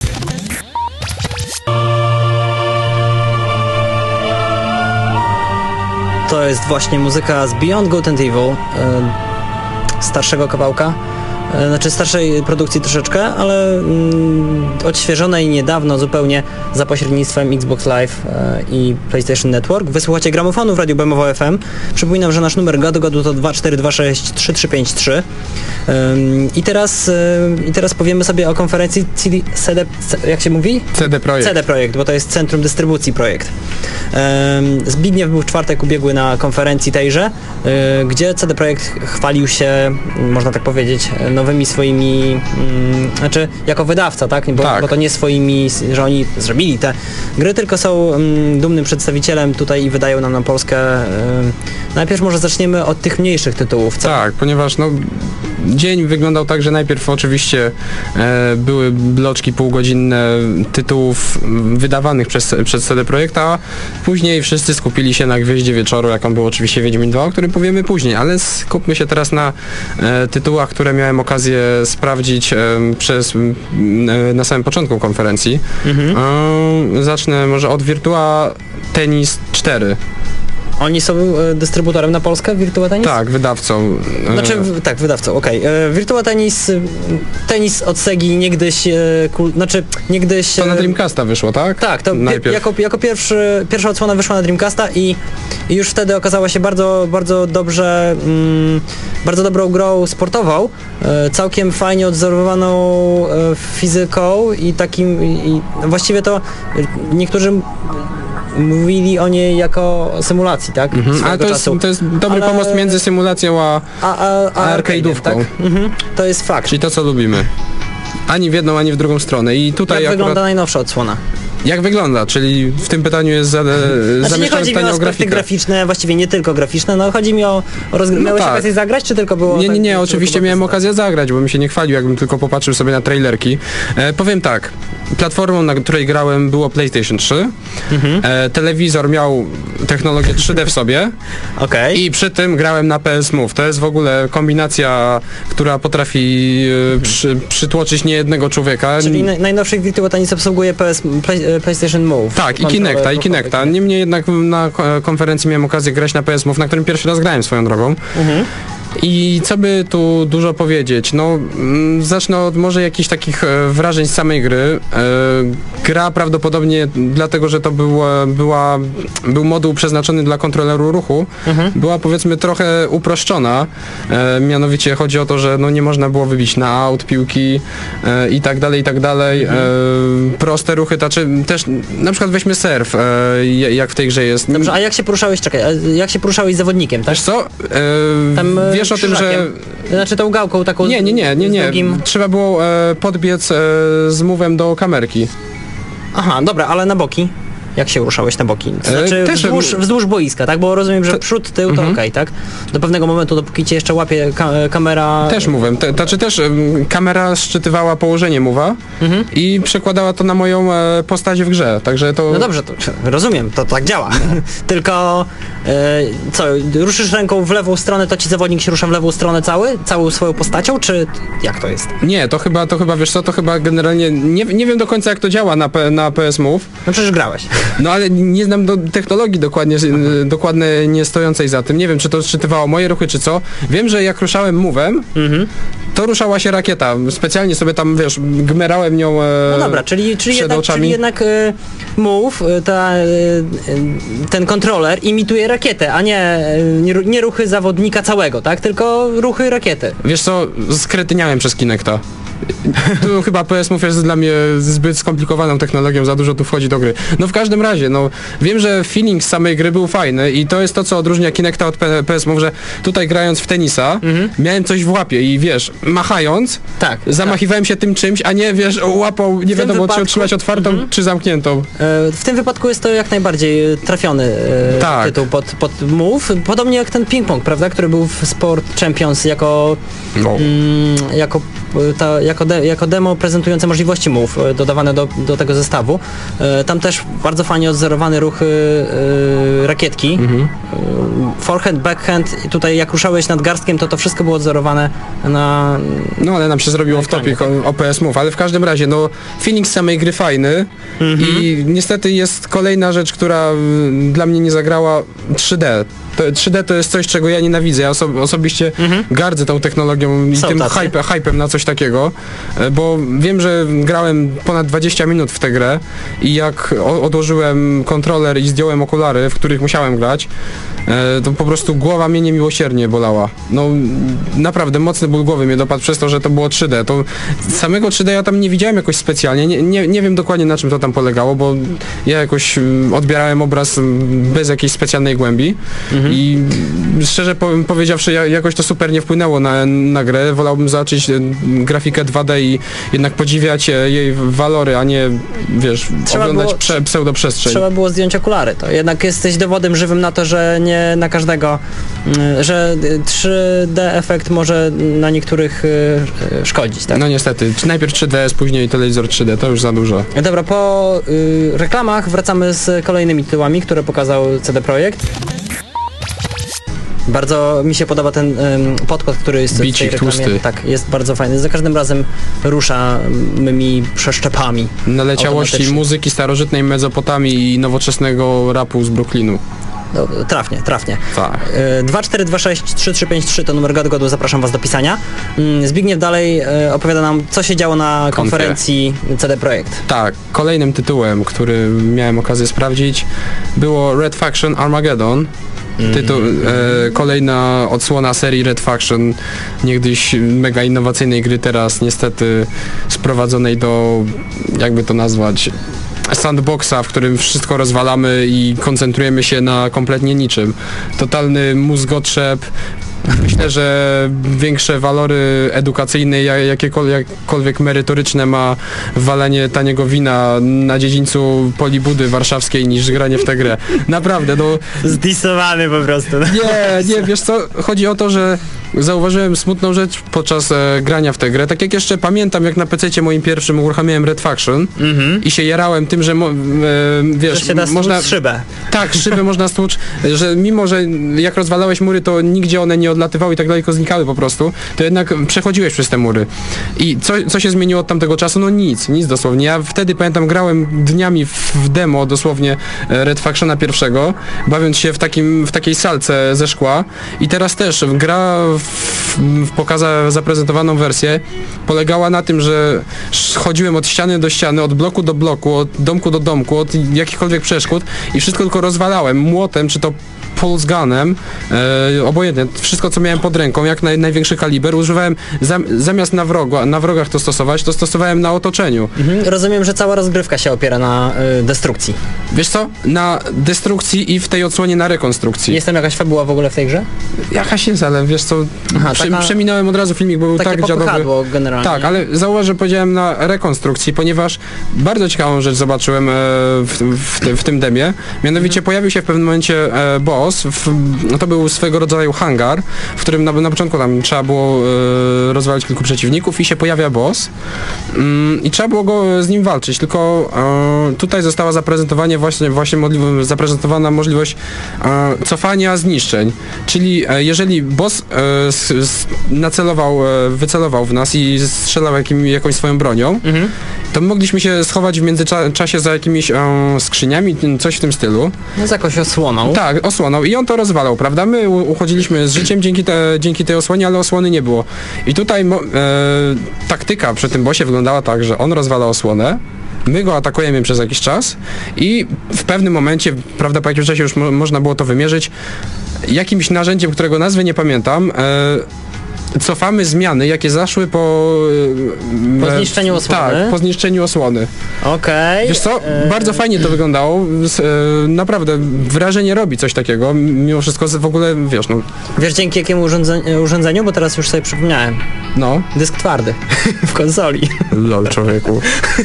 To jest właśnie muzyka z Beyond Good and Evil, e, starszego kawałka, e, znaczy starszej produkcji troszeczkę, ale mm, odświeżonej niedawno zupełnie za pośrednictwem Xbox Live e, i PlayStation Network. Wysłuchacie gramofonu w Radiu B M W F M. Przypominam, że nasz numer gadu gadu to dwa cztery dwa sześć trzy trzy pięć trzy. I teraz, I teraz powiemy sobie o konferencji C D, jak się mówi? C D Projekt. C D Projekt, bo to jest Centrum Dystrybucji Projekt. Zbigniew był w czwartek ubiegły na konferencji tejże, gdzie C D Projekt chwalił się, można tak powiedzieć, nowymi swoimi, znaczy jako wydawca, tak? Bo, tak. bo to nie swoimi, że oni zrobili te gry, tylko są dumnym przedstawicielem tutaj i wydają nam na Polskę. Najpierw może zaczniemy od tych mniejszych tytułów. Co? Tak, ponieważ no dzień wyglądał tak, że najpierw oczywiście e, były bloczki półgodzinne tytułów wydawanych przez, przez C D Projekt, a później wszyscy skupili się na Gwieździe Wieczoru, jaką był oczywiście Wiedźmin dwa, o którym powiemy później, ale skupmy się teraz na e, tytułach, które miałem okazję sprawdzić e, przez, e, na samym początku konferencji. Mhm. E, zacznę może od Virtua Tennis cztery. Oni są e, dystrybutorem na Polskę Virtua Tennis? Tak, wydawcą. Znaczy, w, tak, wydawcą, okej. Okay. Virtua Tennis, tenis od Segi niegdyś, e, kul, znaczy niegdyś... To na Dreamcasta wyszło, tak? Tak, to pie, jako, jako pierwszy, pierwsza odsłona wyszła na Dreamcasta i, i już wtedy okazała się bardzo, bardzo dobrze, mm, bardzo dobrą grą sportową, e, całkiem fajnie odzorowaną e, fizyką i takim, i, i właściwie to niektórzy mówili o niej jako symulacji, tak? Mhm, ale to jest, to jest dobry ale... pomost między symulacją a, a, a, a arcade'ówką. Tak? Mhm, to jest fakt. Czyli to, co lubimy. Ani w jedną, ani w drugą stronę. I tutaj Jak akurat... wygląda najnowsza odsłona? Jak wygląda? Czyli w tym pytaniu jest za, znaczy, zamieszczone nie chodzi pytanie mi o o grafikę. graficzne, właściwie nie tylko graficzne, no chodzi mi o, o rozgry... no Miałeś tak. okazję zagrać, czy tylko było... Nie, nie, nie, tak, oczywiście miałem okazję zagrać, bo bym się nie chwalił, jakbym tylko popatrzył sobie na trailerki. E, powiem tak, platformą, na której grałem, było PlayStation trzy. Mhm. E, telewizor miał technologię trzy D w sobie. Okay. I przy tym grałem na P S Move. To jest w ogóle kombinacja, która potrafi e, przy, przytłoczyć niejednego człowieka. Czyli naj, najnowszych Virtua Tennis obsługuje P S, Play, PlayStation Move. Tak, i Kinecta, i Kinecta. Niemniej jednak na konferencji miałem okazję grać na P S Move, na którym pierwszy raz grałem swoją drogą. Mhm. I co by tu dużo powiedzieć? No, zacznę od może jakichś takich e, wrażeń z samej gry. E, gra prawdopodobnie dlatego, że to była, była, był moduł przeznaczony dla kontroleru ruchu, mhm. była powiedzmy trochę uproszczona. E, mianowicie chodzi o to, że no, nie można było wybić na aut, piłki e, i tak dalej, i tak dalej. Mhm. E, proste ruchy, znaczy też na przykład weźmy surf, e, jak w tej grze jest. Dobrze, a jak się poruszałeś, czekaj, jak się poruszałeś z zawodnikiem, tak? Wiesz co? E, Tam, wiesz o tym, że... Znaczy tą gałką taką... Nie, nie, nie, nie, nie. Drugim... Trzeba było e, podbiec e, z move'em do kamerki. Aha, dobra, ale na boki? Jak się ruszałeś na boki? To znaczy e, też, wzdłuż, wzdłuż boiska, tak? Bo rozumiem, że te, przód, tył to mhm. okej, okay, tak? Do pewnego momentu, dopóki cię jeszcze łapie ka kamera... Też move'em. Te, znaczy też um, kamera szczytywała położenie move'a mhm. i przekładała to na moją e, postać w grze, także to... No dobrze, to rozumiem, to tak działa. Tylko e, co, ruszysz ręką w lewą stronę, to ci zawodnik się rusza w lewą stronę cały? Całą swoją postacią, czy jak to jest? Nie, to chyba, to chyba wiesz co, to chyba generalnie... Nie, nie wiem do końca jak to działa na, na P S Move. No przecież grałeś. No ale nie znam do technologii dokładnie, dokładnie nie stojącej za tym. Nie wiem, czy to szczytywało moje ruchy, czy co. Wiem, że jak ruszałem move'em, mhm. to ruszała się rakieta. Specjalnie sobie tam, wiesz, gmerałem nią e, No dobra, czyli, czyli, przed jednak, oczami. czyli jednak e, move, ta, e, ten kontroler imituje rakietę, a nie, e, nie, nie ruchy zawodnika całego, tak? Tylko ruchy rakiety. Wiesz co, skretyniałem przez Kinecta. Tu chyba P S Move jest dla mnie zbyt skomplikowaną technologią, za dużo tu wchodzi do gry. No w każdym razie, no wiem, że feeling z samej gry był fajny i to jest to, co odróżnia Kinecta od P S Move, że tutaj grając w tenisa mhm. miałem coś w łapie i wiesz, machając, tak, zamachiwałem tak. się tym czymś, a nie wiesz, łapą, nie wiadomo wypadku... czy trzymać otwartą, mhm. czy zamkniętą. W tym wypadku jest to jak najbardziej trafiony tak. tytuł pod, pod Move, podobnie jak ten ping-pong, prawda, który był w Sport Champions jako no. mm, jako ta, jako, de, jako demo prezentujące możliwości Move dodawane do, do tego zestawu. E, tam też bardzo fajnie odzorowane ruchy e, rakietki. Mhm. E, forehand, backhand. I tutaj jak ruszałeś nadgarstkiem, to to wszystko było odzorowane na... No ale nam się zrobiło w topik o, o P S Move, ale w każdym razie, no feeling z samej gry fajny mhm. i niestety jest kolejna rzecz, która dla mnie nie zagrała, trzy D. trzy D to jest coś, czego ja nienawidzę. Ja oso osobiście mhm. gardzę tą technologią i Są tym hype, hypem na coś takiego, bo wiem, że grałem ponad dwadzieścia minut w tę grę i jak odłożyłem kontroler i zdjąłem okulary, w których musiałem grać, to po prostu głowa mnie niemiłosiernie bolała. No naprawdę mocny ból głowy mnie dopadł przez to, że to było trzy D. To samego trzy D ja tam nie widziałem jakoś specjalnie. Nie, nie, nie wiem dokładnie na czym to tam polegało, bo ja jakoś odbierałem obraz bez jakiejś specjalnej głębi. Mhm. I szczerze po, powiedziawszy, jakoś to super nie wpłynęło na, na grę. Wolałbym zobaczyć grafikę dwa D i jednak podziwiać jej walory, a nie, wiesz, trzeba oglądać było, prze, pseudoprzestrzeń. Trzeba było zdjąć okulary. To jednak jesteś dowodem żywym na to, że nie na każdego, że trzy D efekt może na niektórych szkodzić, tak? No niestety. Najpierw trzy D S, później telewizor trzy D, to już za dużo. Dobra, po y, reklamach wracamy z kolejnymi tytułami, które pokazał C D Projekt. Bardzo mi się podoba ten um, podkład, który jest Bicik, w tej reklamie. Tłusty. Tak, jest bardzo fajny. Za każdym razem rusza mymi przeszczepami. Naleciałości muzyki starożytnej Mezopotamii i nowoczesnego rapu z Brooklynu. No, trafnie, trafnie. Tak. E, dwa cztery dwa sześć trzy trzy pięć trzy to numer Gadu, zapraszam was do pisania. Mm, Zbigniew dalej e, opowiada nam, co się działo na konferencji C D Projekt. Tak, kolejnym tytułem, który miałem okazję sprawdzić, było Red Faction Armageddon. Tytuł, e, kolejna odsłona serii Red Faction, niegdyś mega innowacyjnej gry, teraz niestety sprowadzonej do, jakby to nazwać, sandboxa, w którym wszystko rozwalamy i koncentrujemy się na kompletnie niczym. Totalny mózgotrzep. Myślę, że większe walory edukacyjne, jakiekolwiek, jakiekolwiek merytoryczne ma walenie taniego wina na dziedzińcu Polibudy warszawskiej niż granie w tę grę. Naprawdę, no... Zdisowany po prostu. Nie, nie, wiesz co, chodzi o to, że zauważyłem smutną rzecz podczas e, grania w tę grę. Tak jak jeszcze pamiętam, jak na pececie moim pierwszym uruchamiałem Red Faction mm-hmm. i się jarałem tym, że mo, e, wiesz, że się da można... szybę. Tak, szybę można stłuc, że mimo, że jak rozwalałeś mury, to nigdzie one nie odlatywały i tak dalej, tylko znikały po prostu, to jednak przechodziłeś przez te mury. I co, co się zmieniło od tamtego czasu? No nic, nic dosłownie. Ja wtedy pamiętam, grałem dniami w, w demo dosłownie Red Factiona pierwszego, bawiąc się w, takim, w takiej salce ze szkła i teraz też gra w, w pokaza zaprezentowaną wersję polegała na tym, że chodziłem od ściany do ściany, od bloku do bloku, od domku do domku, od jakichkolwiek przeszkód i wszystko tylko rozwalałem młotem, czy to pulse gunem, e, obojętnie, wszystko co miałem pod ręką, jak naj, największy kaliber, używałem zam, zamiast na, wrogu, na wrogach to stosować, to stosowałem na otoczeniu. Mhm. Rozumiem, że cała rozgrywka się opiera na y, destrukcji. Wiesz co? Na destrukcji i w tej odsłonie na rekonstrukcji. Jest tam jakaś fabuła w ogóle w tej grze? Jakaś jest, ale wiesz co, Aha, prze, taka, przeminąłem od razu filmik, bo był tak dziadowy. Generalnie. Tak, ale zauważ, że powiedziałem na rekonstrukcji, ponieważ bardzo ciekawą rzecz zobaczyłem e, w, w, w, w tym demie, mianowicie mhm. pojawił się w pewnym momencie e, boss, w, to był swego rodzaju hangar, w którym na, na początku tam trzeba było e, rozwalić kilku przeciwników i się pojawia boss mm, i trzeba było go z nim walczyć, tylko e, tutaj została zaprezentowana właśnie, właśnie możli- zaprezentowana możliwość e, cofania zniszczeń, czyli e, jeżeli boss e, s, s, nacelował, e, wycelował w nas i strzelał jakim, jakąś swoją bronią, mhm. to mogliśmy się schować w międzyczasie za jakimiś e, skrzyniami, coś w tym stylu. No z jakąś osłoną. Tak, osłoną i on to rozwalał, prawda? My uchodziliśmy z życiem dzięki, te, dzięki tej osłonie, ale osłony nie było. I tutaj mo, e, taktyka przy tym bossie wyglądała tak, że on rozwala osłonę, my go atakujemy przez jakiś czas i w pewnym momencie, prawda, po jakimś czasie już mo, można było to wymierzyć, jakimś narzędziem, którego nazwy nie pamiętam, e, cofamy zmiany, jakie zaszły po... Po zniszczeniu osłony? Tak, po zniszczeniu osłony. Okej. Okay. Wiesz co, e... bardzo fajnie to wyglądało. Naprawdę wrażenie robi coś takiego. Mimo wszystko w ogóle, wiesz, no... Wiesz dzięki jakiemu urządzeniu, urządzeniu? Bo teraz już sobie przypomniałem. No. Dysk twardy w konsoli. Lol, człowieku.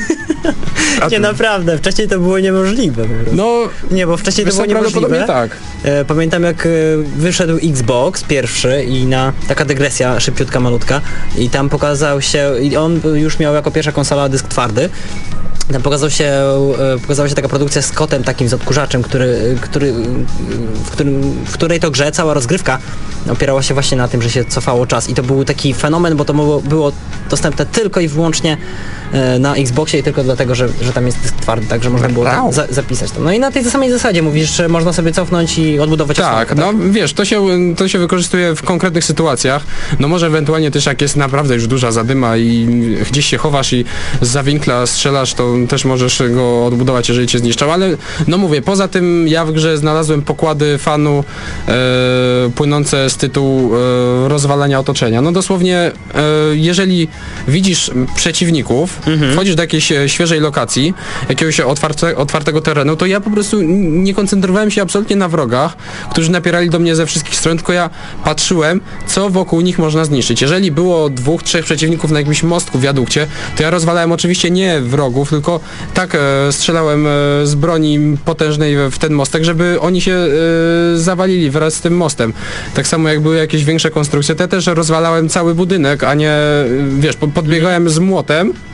A nie, ty... naprawdę, wcześniej to było niemożliwe. No, nie, bo wcześniej to było niemożliwe. Tak. E, pamiętam jak wyszedł Xbox pierwszy i na taka dygresja szybciutka, malutka i tam pokazał się, i on już miał jako pierwsza konsola dysk twardy. Tam pokazał się, pokazała się taka produkcja z kotem takim, z odkurzaczem, który, który, w, którym, w której to grze cała rozgrywka opierała się właśnie na tym, że się cofało czas i to był taki fenomen, bo to było, było dostępne tylko i wyłącznie na Xboxie i tylko dlatego, że, że tam jest dysk twardy, także można było tam za, zapisać to. No i na tej samej zasadzie mówisz, że można sobie cofnąć i odbudować tak, osłonkę, tak? No wiesz, to się, to się wykorzystuje w konkretnych sytuacjach, no może ewentualnie też jak jest naprawdę już duża zadyma i gdzieś się chowasz i z zawinkla strzelasz, to też możesz go odbudować, jeżeli cię zniszczał, ale no mówię, poza tym ja w grze znalazłem pokłady fanu e, płynące z tytułu e, rozwalania otoczenia. No dosłownie, e, jeżeli widzisz przeciwników, mhm. wchodzisz do jakiejś świeżej lokacji, jakiegoś otwarte, otwartego terenu, to ja po prostu nie koncentrowałem się absolutnie na wrogach, którzy napierali do mnie ze wszystkich stron, tylko ja patrzyłem, co wokół nich można zniszczyć. Jeżeli było dwóch, trzech przeciwników na jakimś mostku, wiadukcie, to ja rozwalałem oczywiście nie wrogów, tylko tak e, strzelałem e, z broni potężnej w ten mostek, żeby oni się e, zawalili wraz z tym mostem. Tak samo jak były jakieś większe konstrukcje, to ja też rozwalałem cały budynek, a nie, wiesz, podbiegałem z młotem,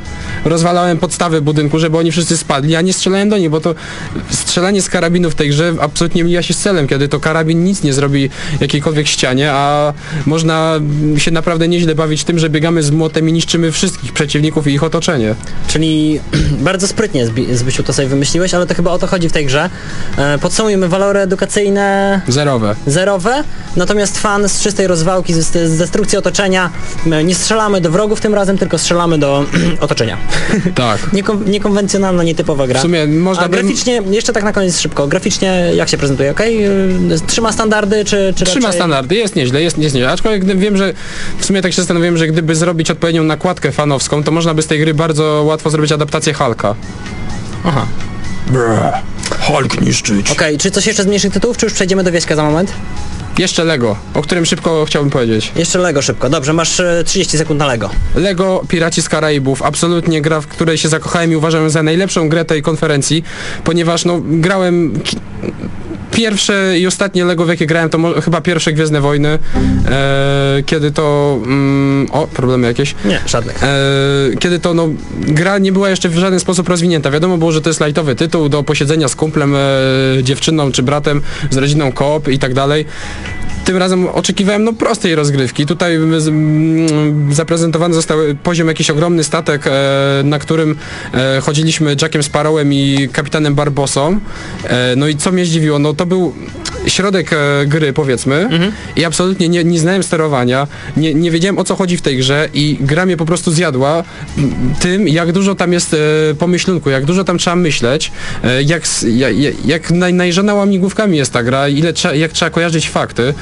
rozwalałem podstawy budynku, żeby oni wszyscy spadli, a nie strzelałem do nich, bo to strzelanie z karabinu w tej grze absolutnie mija się z celem, kiedy to karabin nic nie zrobi jakiejkolwiek ścianie, a można się naprawdę nieźle bawić tym, że biegamy z młotem i niszczymy wszystkich przeciwników i ich otoczenie. Czyli bardzo sprytnie, Zbi- Zbysiu, to sobie wymyśliłeś, ale to chyba o to chodzi w tej grze. E, podsumujmy, walory edukacyjne Zerowe. zerowe, natomiast fan z czystej rozwałki, z, z destrukcji otoczenia. My nie strzelamy do wrogów tym razem, tylko strzelamy do otoczenia. Tak. Niekom- niekonwencjonalna, nietypowa gra. W sumie można A by... graficznie, jeszcze tak na koniec szybko, graficznie jak się prezentuje, okej? Okay? Trzyma standardy, czy, czy Trzyma raczej... standardy, jest nieźle, jest, jest nieźle. Aczkolwiek gdy, wiem, że w sumie tak się zastanowiłem, że gdyby zrobić odpowiednią nakładkę fanowską, to można by z tej gry bardzo łatwo zrobić adaptację Hulka. Aha. Brrr. Hulk niszczyć. Okej, okay, czy coś jeszcze z mniejszych tytułów, czy już przejdziemy do Wieśka za moment? Jeszcze Lego, o którym szybko chciałbym powiedzieć. Jeszcze Lego szybko, dobrze, masz e, trzydzieści sekund na Lego. Lego Piraci z Karaibów, absolutnie gra, w której się zakochałem i uważam za najlepszą grę tej konferencji, ponieważ no grałem... Ki- Pierwsze i ostatnie Lego, w jakie grałem, to mo- chyba pierwsze Gwiezdne Wojny, e, kiedy to... Mm, o, problemy jakieś? Nie, żadnych. E, kiedy to no, gra nie była jeszcze w żaden sposób rozwinięta. Wiadomo było, że to jest lightowy tytuł do posiedzenia z kumplem, e, dziewczyną czy bratem, z rodziną koop i tak dalej. Tym razem oczekiwałem no prostej rozgrywki. Tutaj z, mm, zaprezentowany został poziom, jakiś ogromny statek, e, na którym e, chodziliśmy Jackiem Sparrowem i kapitanem Barbossą. E, no i co mnie zdziwiło, no to był środek e, gry, powiedzmy, mhm. i absolutnie nie, nie znałem sterowania, nie, nie wiedziałem, o co chodzi w tej grze i gra mnie po prostu zjadła tym, jak dużo tam jest e, pomyślunku, jak dużo tam trzeba myśleć, e, jak, jak, jak naj, najżona łamigłówkami jest ta gra, ile trza, jak trzeba kojarzyć fakty. E,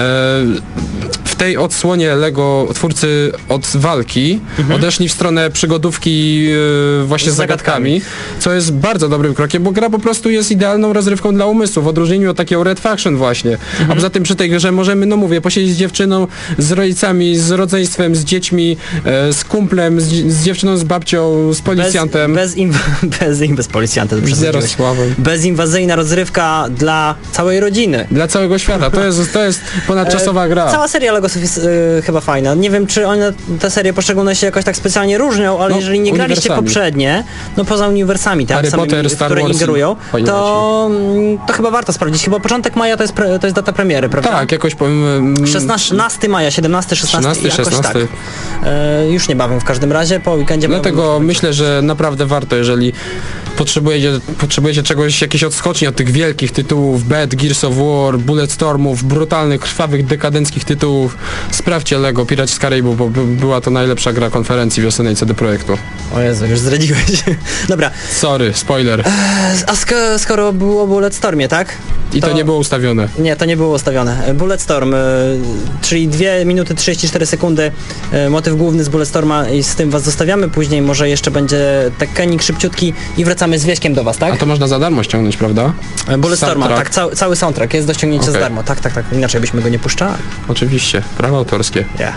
w tej odsłonie Lego twórcy od walki mhm. odeszli w stronę przygodówki e, właśnie z, z zagadkami, zagadkami, co jest bardzo dobrym krokiem, bo gra po prostu jest idealną rozrywką dla umysłu, w odróżnieniu od takiego Red Faction właśnie. Mhm. A poza tym przy tej grze możemy, no mówię, posiedzieć z dziewczyną, z rodzicami, z rodzeństwem, z dziećmi, e, z kumplem, z, z dziewczyną, z babcią, z policjantem. Bez, bez, inw- bez, in- bez policjantem. Zero sławem. Bezinwazyjna rozrywka dla całej rodziny. Dla całego świata. To jest, to jest ponadczasowa gra. E, cała seria Legosów jest e, chyba fajna. Nie wiem, czy one, te serie poszczególne się jakoś tak specjalnie różnią, ale no, jeżeli nie graliście poprzednie, no poza uniwersami, tak, Harry samymi, Potter, Star które Wars ingerują, to, to chyba warto sprawdzić. Chyba początek maja to jest, pre, to jest data premiery, prawda? Tak, jakoś powiem... szesnastego maja, siedemnastego, szesnastego, szesnastego, jakoś szesnastego. tak. E, już niebawem w każdym razie, po weekendzie... Dlatego myślę, że naprawdę warto, jeżeli potrzebujecie, potrzebujecie czegoś, jakiejś odskoczni od tych wielkich tytułów, Bad, Gears of War, Bulletstormów, brutalnych, krwawych, dekadenckich tytułów, sprawdźcie Lego Piraci z Karaibów, bo by, była to najlepsza gra konferencji wiosennej C D Projektu. O Jezu, już zdradziłeś. Dobra. Sorry, spoiler. A sk- skoro było o Bulletstormie, tak? I to, to nie było ustawione. Nie, to nie było ustawione. Bulletstorm, y, czyli dwie minuty trzydzieści cztery sekundy, y, motyw główny z Bulletstorma i z tym was zostawiamy. Później może jeszcze będzie tekkenik szybciutki i wracamy z Wieśkiem do was, tak? A to można za darmo ściągnąć, prawda? Bulletstorma, tak, cały, cały soundtrack jest do ściągnięcia okay. za darmo. Tak, tak, tak. Inaczej byśmy go nie puszczali. Oczywiście, prawa autorskie. Yeah.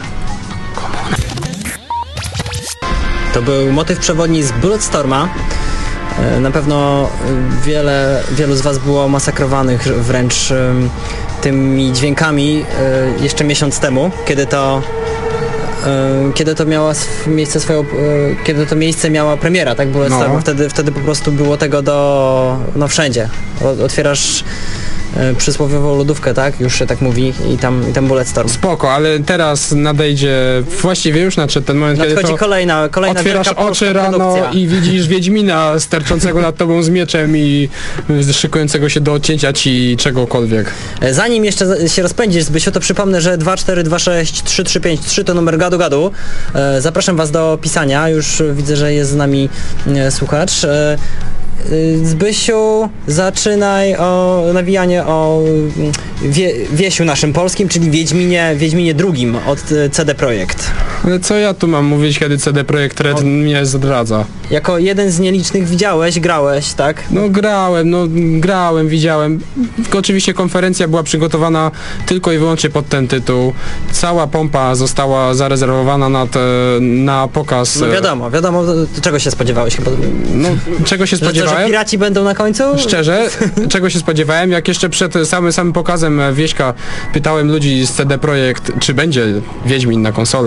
To był motyw przewodni z Bulletstorma. Na pewno wiele, wielu z was było masakrowanych wręcz tymi dźwiękami jeszcze miesiąc temu, kiedy to kiedy to miała miejsce swoją, kiedy to miejsce miała premiera, tak? Bulletstorma. No. Wtedy, wtedy po prostu było tego do, no wszędzie. Otwierasz przysłowiową lodówkę, tak? Już się tak mówi i tam, i tam Bulletstorm. Spoko, ale teraz nadejdzie, właściwie już nadszedł ten moment, Nadchodzi kiedy to kolejna, kolejna otwierasz oczy rano produkcja. I widzisz Wiedźmina sterczącego nad tobą z mieczem i szykującego się do odcięcia ci czegokolwiek. Zanim jeszcze się rozpędzisz, Zbysiu, to przypomnę, że dwa cztery dwa sześć trzy trzy pięć trzy to numer gadu gadu. Zapraszam was do pisania, już widzę, że jest z nami słuchacz. Zbysiu, zaczynaj o nawijanie o wie, Wiesiu naszym polskim, czyli Wiedźminie, Wiedźminie drugim od C D Projekt. Ale co ja tu mam mówić, kiedy C D Projekt Red o. mnie zdradza? Jako jeden z nielicznych widziałeś, grałeś, tak? No grałem, no grałem, widziałem. Oczywiście konferencja była przygotowana tylko i wyłącznie pod ten tytuł. Cała pompa została zarezerwowana na, te, na pokaz. No wiadomo, wiadomo, czego się spodziewałeś chyba. No, czego się spodziewałem? Że, że piraci będą na końcu? Szczerze, czego się spodziewałem, jak jeszcze przed samym, samym pokazem Wieśka pytałem ludzi z C D Projekt, czy będzie Wiedźmin na konsolę, to wszyscy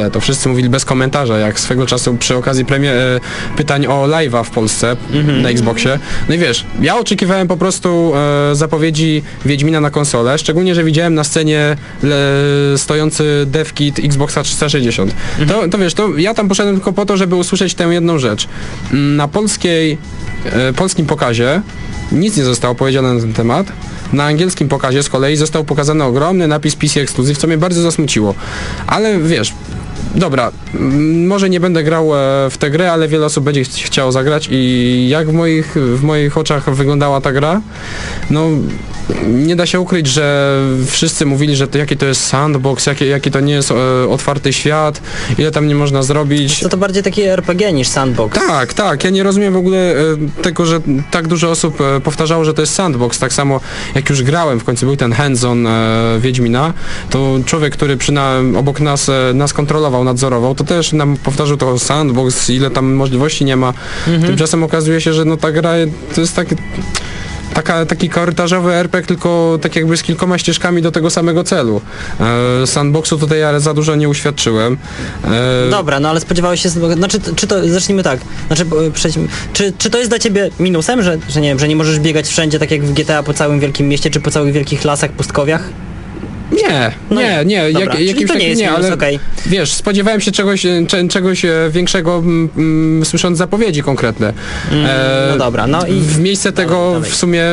wszyscy mówili bez komentarza, jak swego czasu przy okazji premier, e, pytań o live'a w Polsce mm-hmm. na Xboxie. No i wiesz, ja oczekiwałem po prostu e, zapowiedzi Wiedźmina na konsolę, szczególnie, że widziałem na scenie le, stojący devkit Xboxa trzysta sześćdziesiąt. Mm-hmm. To, to wiesz, to ja tam poszedłem tylko po to, żeby usłyszeć tę jedną rzecz. Na polskiej, e, polskim pokazie nic nie zostało powiedziane na ten temat. Na angielskim pokazie z kolei został pokazany ogromny napis P C Exclusive, co mnie bardzo zasmuciło. Ale wiesz, dobra, m, może nie będę grał e, w tę grę, ale wiele osób będzie ch- chciało zagrać i jak w moich, w moich oczach wyglądała ta gra, no nie da się ukryć, że wszyscy mówili, że to, jaki to jest sandbox, jaki, jaki to nie jest e, otwarty świat, ile tam nie można zrobić. To to bardziej taki R P G niż sandbox. Tak, tak, ja nie rozumiem w ogóle e, tego, że tak dużo osób e, powtarzało, że to jest sandbox, tak samo jak już grałem, w końcu był ten hands-on e, Wiedźmina, to człowiek, który przy na, obok nas, e, nas kontrolował, nadzorował, to też nam powtarzał to sandbox, ile tam możliwości nie ma. Mhm. Tymczasem okazuje się, że no ta gra to jest tak... Taka, taki korytarzowy R P G, tylko tak jakby z kilkoma ścieżkami do tego samego celu. E, sandboxu tutaj ja za dużo nie uświadczyłem. E, Dobra, no ale spodziewałeś się, znaczy, czy to, zacznijmy tak, znaczy, przejdźmy, czy, czy to jest dla ciebie minusem, że, że nie wiem, że nie możesz biegać wszędzie tak jak w G T A po całym wielkim mieście, czy po całych wielkich lasach, pustkowiach? Nie, No nie, nie, dobra, jak, czyli jakimś to nie takim jest nie, minus, ale okej. wiesz, spodziewałem się czegoś, cze, czegoś e, większego, m, m, słysząc zapowiedzi konkretne. Mm, E, no dobra, no i... W miejsce tego dalej. w sumie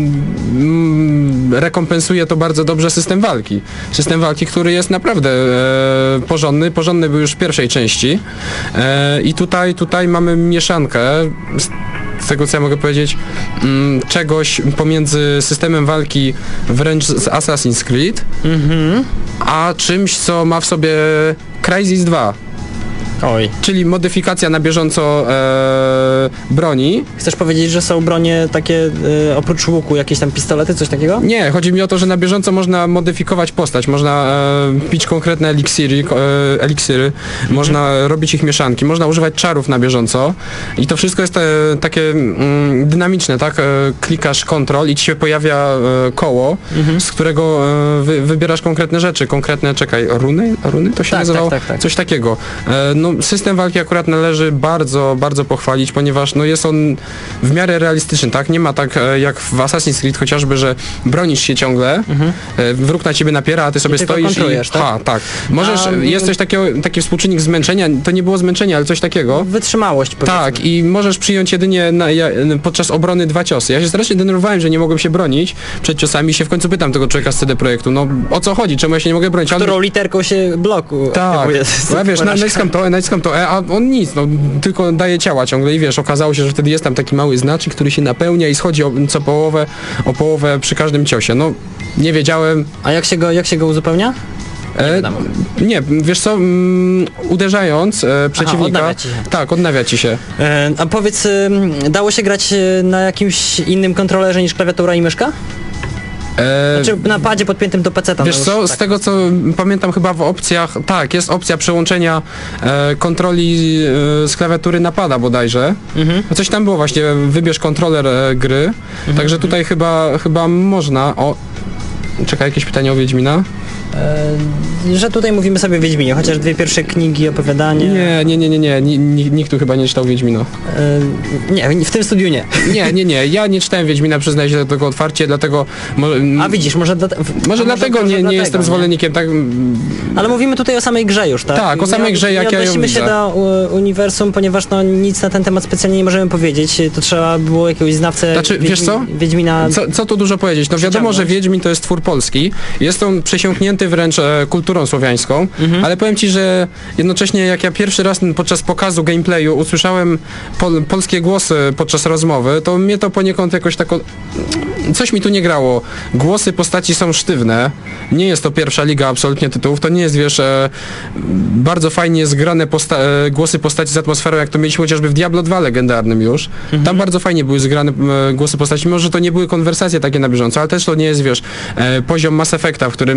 m, rekompensuje to bardzo dobrze system walki. System walki, który jest naprawdę e, porządny, porządny był już w pierwszej części e, i tutaj, tutaj mamy mieszankę z, z tego, co ja mogę powiedzieć, m, czegoś pomiędzy systemem walki wręcz z Assassin's Creed, Mhm. a czymś, co ma w sobie Crysis dwa. Oj. Czyli modyfikacja na bieżąco e, broni. Chcesz powiedzieć, że są bronie takie, y, oprócz łuku, jakieś tam pistolety, coś takiego? Nie, chodzi mi o to, że na bieżąco można modyfikować postać, można e, pić konkretne eliksiry, e, eliksiry mhm. można robić ich mieszanki, można używać czarów na bieżąco i to wszystko jest e, takie mm, dynamiczne, tak? E, klikasz Ctrl i ci się pojawia e, koło, mhm. z którego e, wy, wybierasz konkretne rzeczy, konkretne, czekaj, runy? Runy to się Tak, nazywało? tak, tak, tak. Coś takiego. E, no, system walki akurat należy bardzo, bardzo pochwalić, ponieważ no, jest on w miarę realistyczny, tak? Nie ma tak e, jak w Assassin's Creed chociażby, że bronisz się ciągle, mhm. e, wróg na ciebie napiera, a ty sobie I stoisz i... tak? Ha, tak. Możesz, A, jest coś takiego, taki współczynnik zmęczenia, to nie było zmęczenia, ale coś takiego. Wytrzymałość, powiedzmy. Tak, i możesz przyjąć jedynie na, ja, podczas obrony dwa ciosy. Ja się strasznie denerwowałem, że nie mogłem się bronić przed ciosami i się w końcu pytam tego człowieka z C D Projektu, no o co chodzi, czemu ja się nie mogę bronić? Którą literką się bloku Tak, aktywuje. bo ja wiesz, na, naciskam to E, naciskam to E, a on nic, no tylko daje ciała ciągle i wiesz, okazało się, że wtedy jest tam taki mały znaczek, który się napełnia i schodzi o, co połowę, o połowę przy każdym ciosie. No, nie wiedziałem. A jak się go, jak się go uzupełnia? E, nie, wiesz co, mm, uderzając e, przeciwnika, odnawia ci się. tak, odnawia ci się. E, a powiedz, y, dało się grać y, na jakimś innym kontrolerze niż klawiatura i myszka? E, Znaczy na padzie podpiętym do peceta. Wiesz no co, już, z tak. tego co pamiętam chyba w opcjach, tak, jest opcja przełączenia e, kontroli e, z klawiatury na pada bodajże. Mhm. No coś tam było właśnie, wybierz kontroler e, gry, Mhm. także tutaj chyba, chyba można, o, czekaj, jakieś pytanie o Wiedźmina? E, że tutaj mówimy sobie o Wiedźminie, chociaż dwie pierwsze knigi, opowiadanie. Nie, nie, nie, nie, nie, ni- ni- nikt tu chyba nie czytał Wiedźmina. E, nie, w tym studiu nie. Nie, nie, nie, ja nie czytałem Wiedźmina, przyznaję się do tego otwarcie, dlatego... Mo, A widzisz, może, dla, może, może dlatego może nie, nie dlatego, jestem nie? zwolennikiem, tak... Ale mówimy tutaj o samej grze już, tak? Tak, o samej nie, grze, jak nie ja ją odnosimy się widzę. do u, uniwersum, ponieważ no nic na ten temat specjalnie nie możemy powiedzieć. To trzeba było jakiegoś znawcę Znaczy, wiesz co? Wiedźmina... Co, co tu dużo powiedzieć? No wiadomo, że Wiedźmin to jest twór polski. Jest on przesiąknięty wręcz e, kulturą słowiańską, mhm. ale powiem ci, że jednocześnie jak ja pierwszy raz podczas pokazu gameplayu usłyszałem pol, polskie głosy podczas rozmowy, to mnie to poniekąd jakoś tak... O... Coś mi tu nie grało. Głosy postaci są sztywne. Nie jest to pierwsza liga absolutnie tytułów. To nie jest, wiesz, e, bardzo fajnie zgrane posta e, głosy postaci z atmosferą, jak to mieliśmy chociażby w Diablo dwa legendarnym już. Mhm. Tam bardzo fajnie były zgrane e, głosy postaci, mimo że to nie były konwersacje takie na bieżąco, ale też to nie jest, wiesz, e, poziom Mass Effecta, w którym no,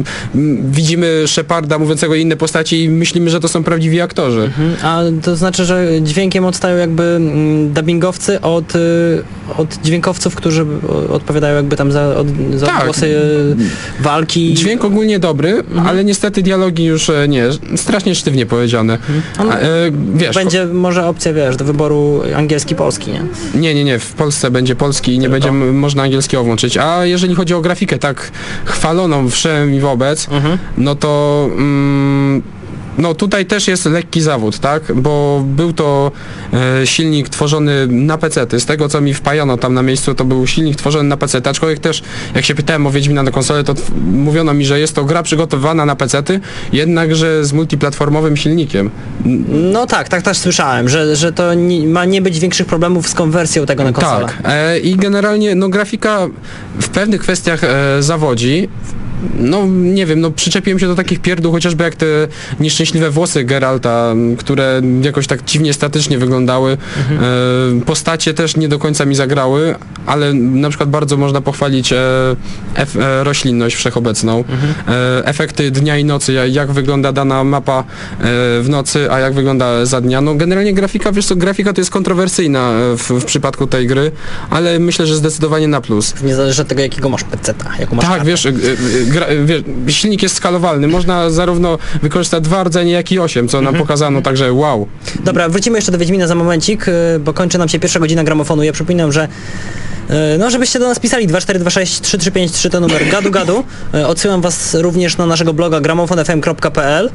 m, widzimy Sheparda mówiącego inne postaci i myślimy, że to są prawdziwi aktorzy. Mhm. A to znaczy, że dźwiękiem odstają jakby mm, dubbingowcy od, y, od dźwiękowców, którzy odpowiadają jakby tam za, od, za Tak. głosy y, walki. Dźwięk ogólnie dobry, Mhm. ale niestety dialogi już e, nie, strasznie sztywnie powiedziane. On- A, e, wiesz, Będzie może opcja, wiesz, do wyboru angielski-polski, nie? Nie, nie, nie, w Polsce będzie polski i nie Tylko. będzie m- można angielskiego włączyć. A jeżeli chodzi o grafikę tak chwaloną wszem i wobec, Mhm. no to mm, no tutaj też jest lekki zawód, tak? Bo był to e, silnik tworzony na pecety. Z tego co mi wpajano tam na miejscu, to był silnik tworzony na pecety. Aczkolwiek też, jak się pytałem o Wiedźmina na konsolę, to t- mówiono mi, że jest to gra przygotowana na pecety, jednakże z multiplatformowym silnikiem. No tak, tak też słyszałem, że, że to nie, ma nie być większych problemów z konwersją tego na konsolę. Tak, e, i generalnie no grafika w pewnych kwestiach e, zawodzi. No nie wiem, no przyczepiłem się do takich pierdół, chociażby jak te nieszczęśliwe włosy Geralta, m, które jakoś tak dziwnie statycznie wyglądały. Mhm. E, postacie też nie do końca mi zagrały, ale na przykład bardzo można pochwalić e, ef, e, roślinność wszechobecną. Mhm. E, efekty dnia i nocy, ja- jak wygląda dana mapa e, w nocy, a jak wygląda za dnia. No generalnie grafika, wiesz co, grafika to jest kontrowersyjna e, w, w przypadku tej gry, ale myślę, że zdecydowanie na plus. Nie zależy od tego, jakiego masz peceta, jaką masz Tak, kartę. wiesz, y, y, gra, wiesz, silnik jest skalowalny, można zarówno wykorzystać dwa rdzenie, jak i osiem, co nam Mhm. pokazano, także wow. Dobra, wrócimy jeszcze do Wiedźmina za momencik, y, bo kończy nam się pierwsza godzina gramofonu. Ja przypominam, że y, no żebyście do nas pisali dwa cztery dwa sześć trzy trzy pięć trzy to numer gadu gadu. Y, Odsyłam was również na naszego bloga gramofon f m kropka p l.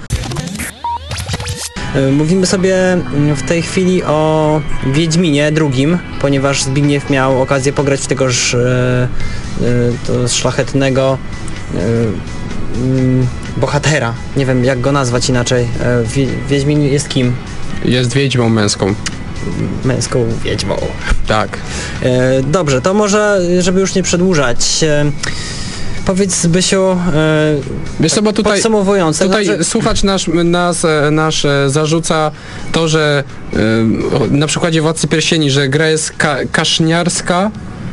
Y, Mówimy sobie mm, w tej chwili o Wiedźminie drugim, ponieważ Zbigniew miał okazję pograć w tegoż y, y, to szlachetnego y, mm, bohatera. Nie wiem jak go nazwać inaczej. Y, Wie- Wiedźmin jest kim? Jest wiedźmą męską. Męską wiedźmą. Tak. E, dobrze, to może, żeby już nie przedłużać, e, powiedz Zbysiu, e, Wiesz co, bo tutaj, podsumowując, to tutaj znaczy, słuchacz nasz, nas, e, nasz e, zarzuca to, że e, na przykładzie Władcy Pierścieni, że gra jest ka kaszniarska,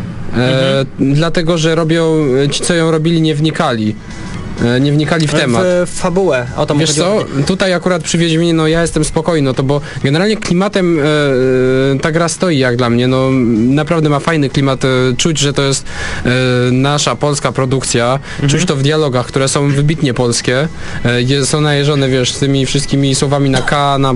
e, dlatego, że robią, ci co ją robili nie wnikali. E, nie wnikali w temat. w, w fabułę, o to mu Wiesz chodziło. co, tutaj akurat przy Wiedźminie, no ja jestem spokojny, no to bo generalnie klimatem e, e, ta gra stoi jak dla mnie, no naprawdę ma fajny klimat, e, czuć, że to jest e, nasza polska produkcja, Mhm. czuć to w dialogach, które są wybitnie polskie, e, je, są najeżone, wiesz, z tymi wszystkimi słowami na K, na...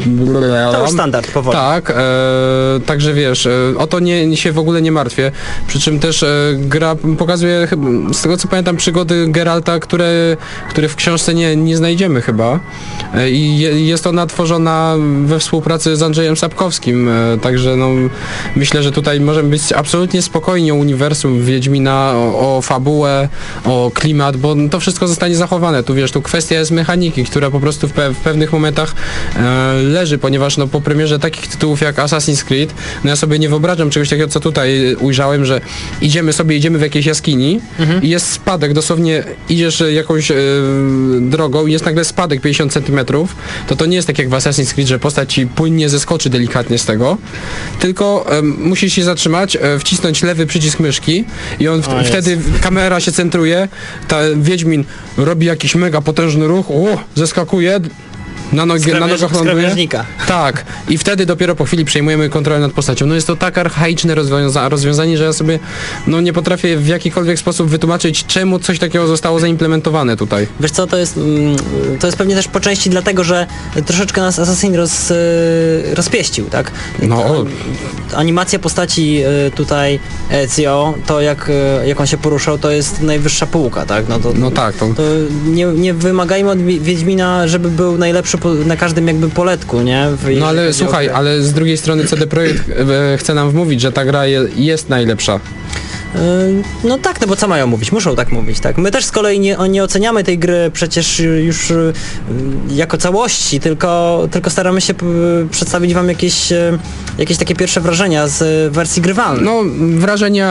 To już standard powoli. Tak, e, także wiesz, e, o to nie, nie się w ogóle nie martwię, przy czym też e, gra pokazuje, chyba, z tego co pamiętam, przygody Geralta, które, które w książce nie, nie znajdziemy chyba. E, I je, jest ona tworzona we współpracy z Andrzejem Sapkowskim, e, także no, myślę, że tutaj możemy być absolutnie spokojni o uniwersum Wiedźmina, o, o fabułę, o klimat, bo to wszystko zostanie zachowane. Tu wiesz, tu kwestia jest mechaniki, która po prostu w, pe w pewnych momentach e, leży, ponieważ no, po premierze takich tytułów jak Assassin's Creed, no ja sobie nie wyobrażam czegoś takiego, co tutaj ujrzałem, że idziemy sobie, idziemy w jakiejś jaskini Mhm. i jest spadek, dosłownie idziesz jakąś e, drogą i jest nagle spadek pięćdziesiąt centymetrów, to to nie jest tak jak w Assassin's Creed, że postać ci płynnie zeskoczy delikatnie z tego, tylko e, musisz się zatrzymać, e, wcisnąć lewy przycisk myszki i on w, O, jest. wtedy kamera się centruje, ta Wiedźmin robi jakiś mega potężny ruch, o, zeskakuje, na, nogi, na nogach ląduje. Skrawężnika. Tak, i wtedy dopiero po chwili przejmujemy kontrolę nad postacią. No jest to tak archaiczne rozwiąza rozwiązanie, że ja sobie no nie potrafię w jakikolwiek sposób wytłumaczyć, czemu coś takiego zostało zaimplementowane tutaj. Wiesz co, to jest, mm, to jest pewnie też po części dlatego, że troszeczkę nas Assassin roz, e, rozpieścił, tak? No, Ta, animacja postaci e, tutaj Ezio, to jak, e, jak on się poruszał, to jest najwyższa półka, tak? No, to, No tak, to... to nie, nie wymagajmy od Wi- Wiedźmina, żeby był najlepszy po, na każdym jakby poletku, nie? W, jeżeli No ale chodzi o słuchaj, grę. ale z drugiej strony C D Projekt e, chce nam wmówić, że ta gra je, jest najlepsza. Yy, No tak, no bo co mają mówić? Muszą tak mówić, tak. My też z kolei nie, nie oceniamy tej gry przecież już yy, jako całości, tylko, tylko staramy się p- przedstawić wam jakieś, yy, jakieś takie pierwsze wrażenia z wersji grywalnej. No wrażenia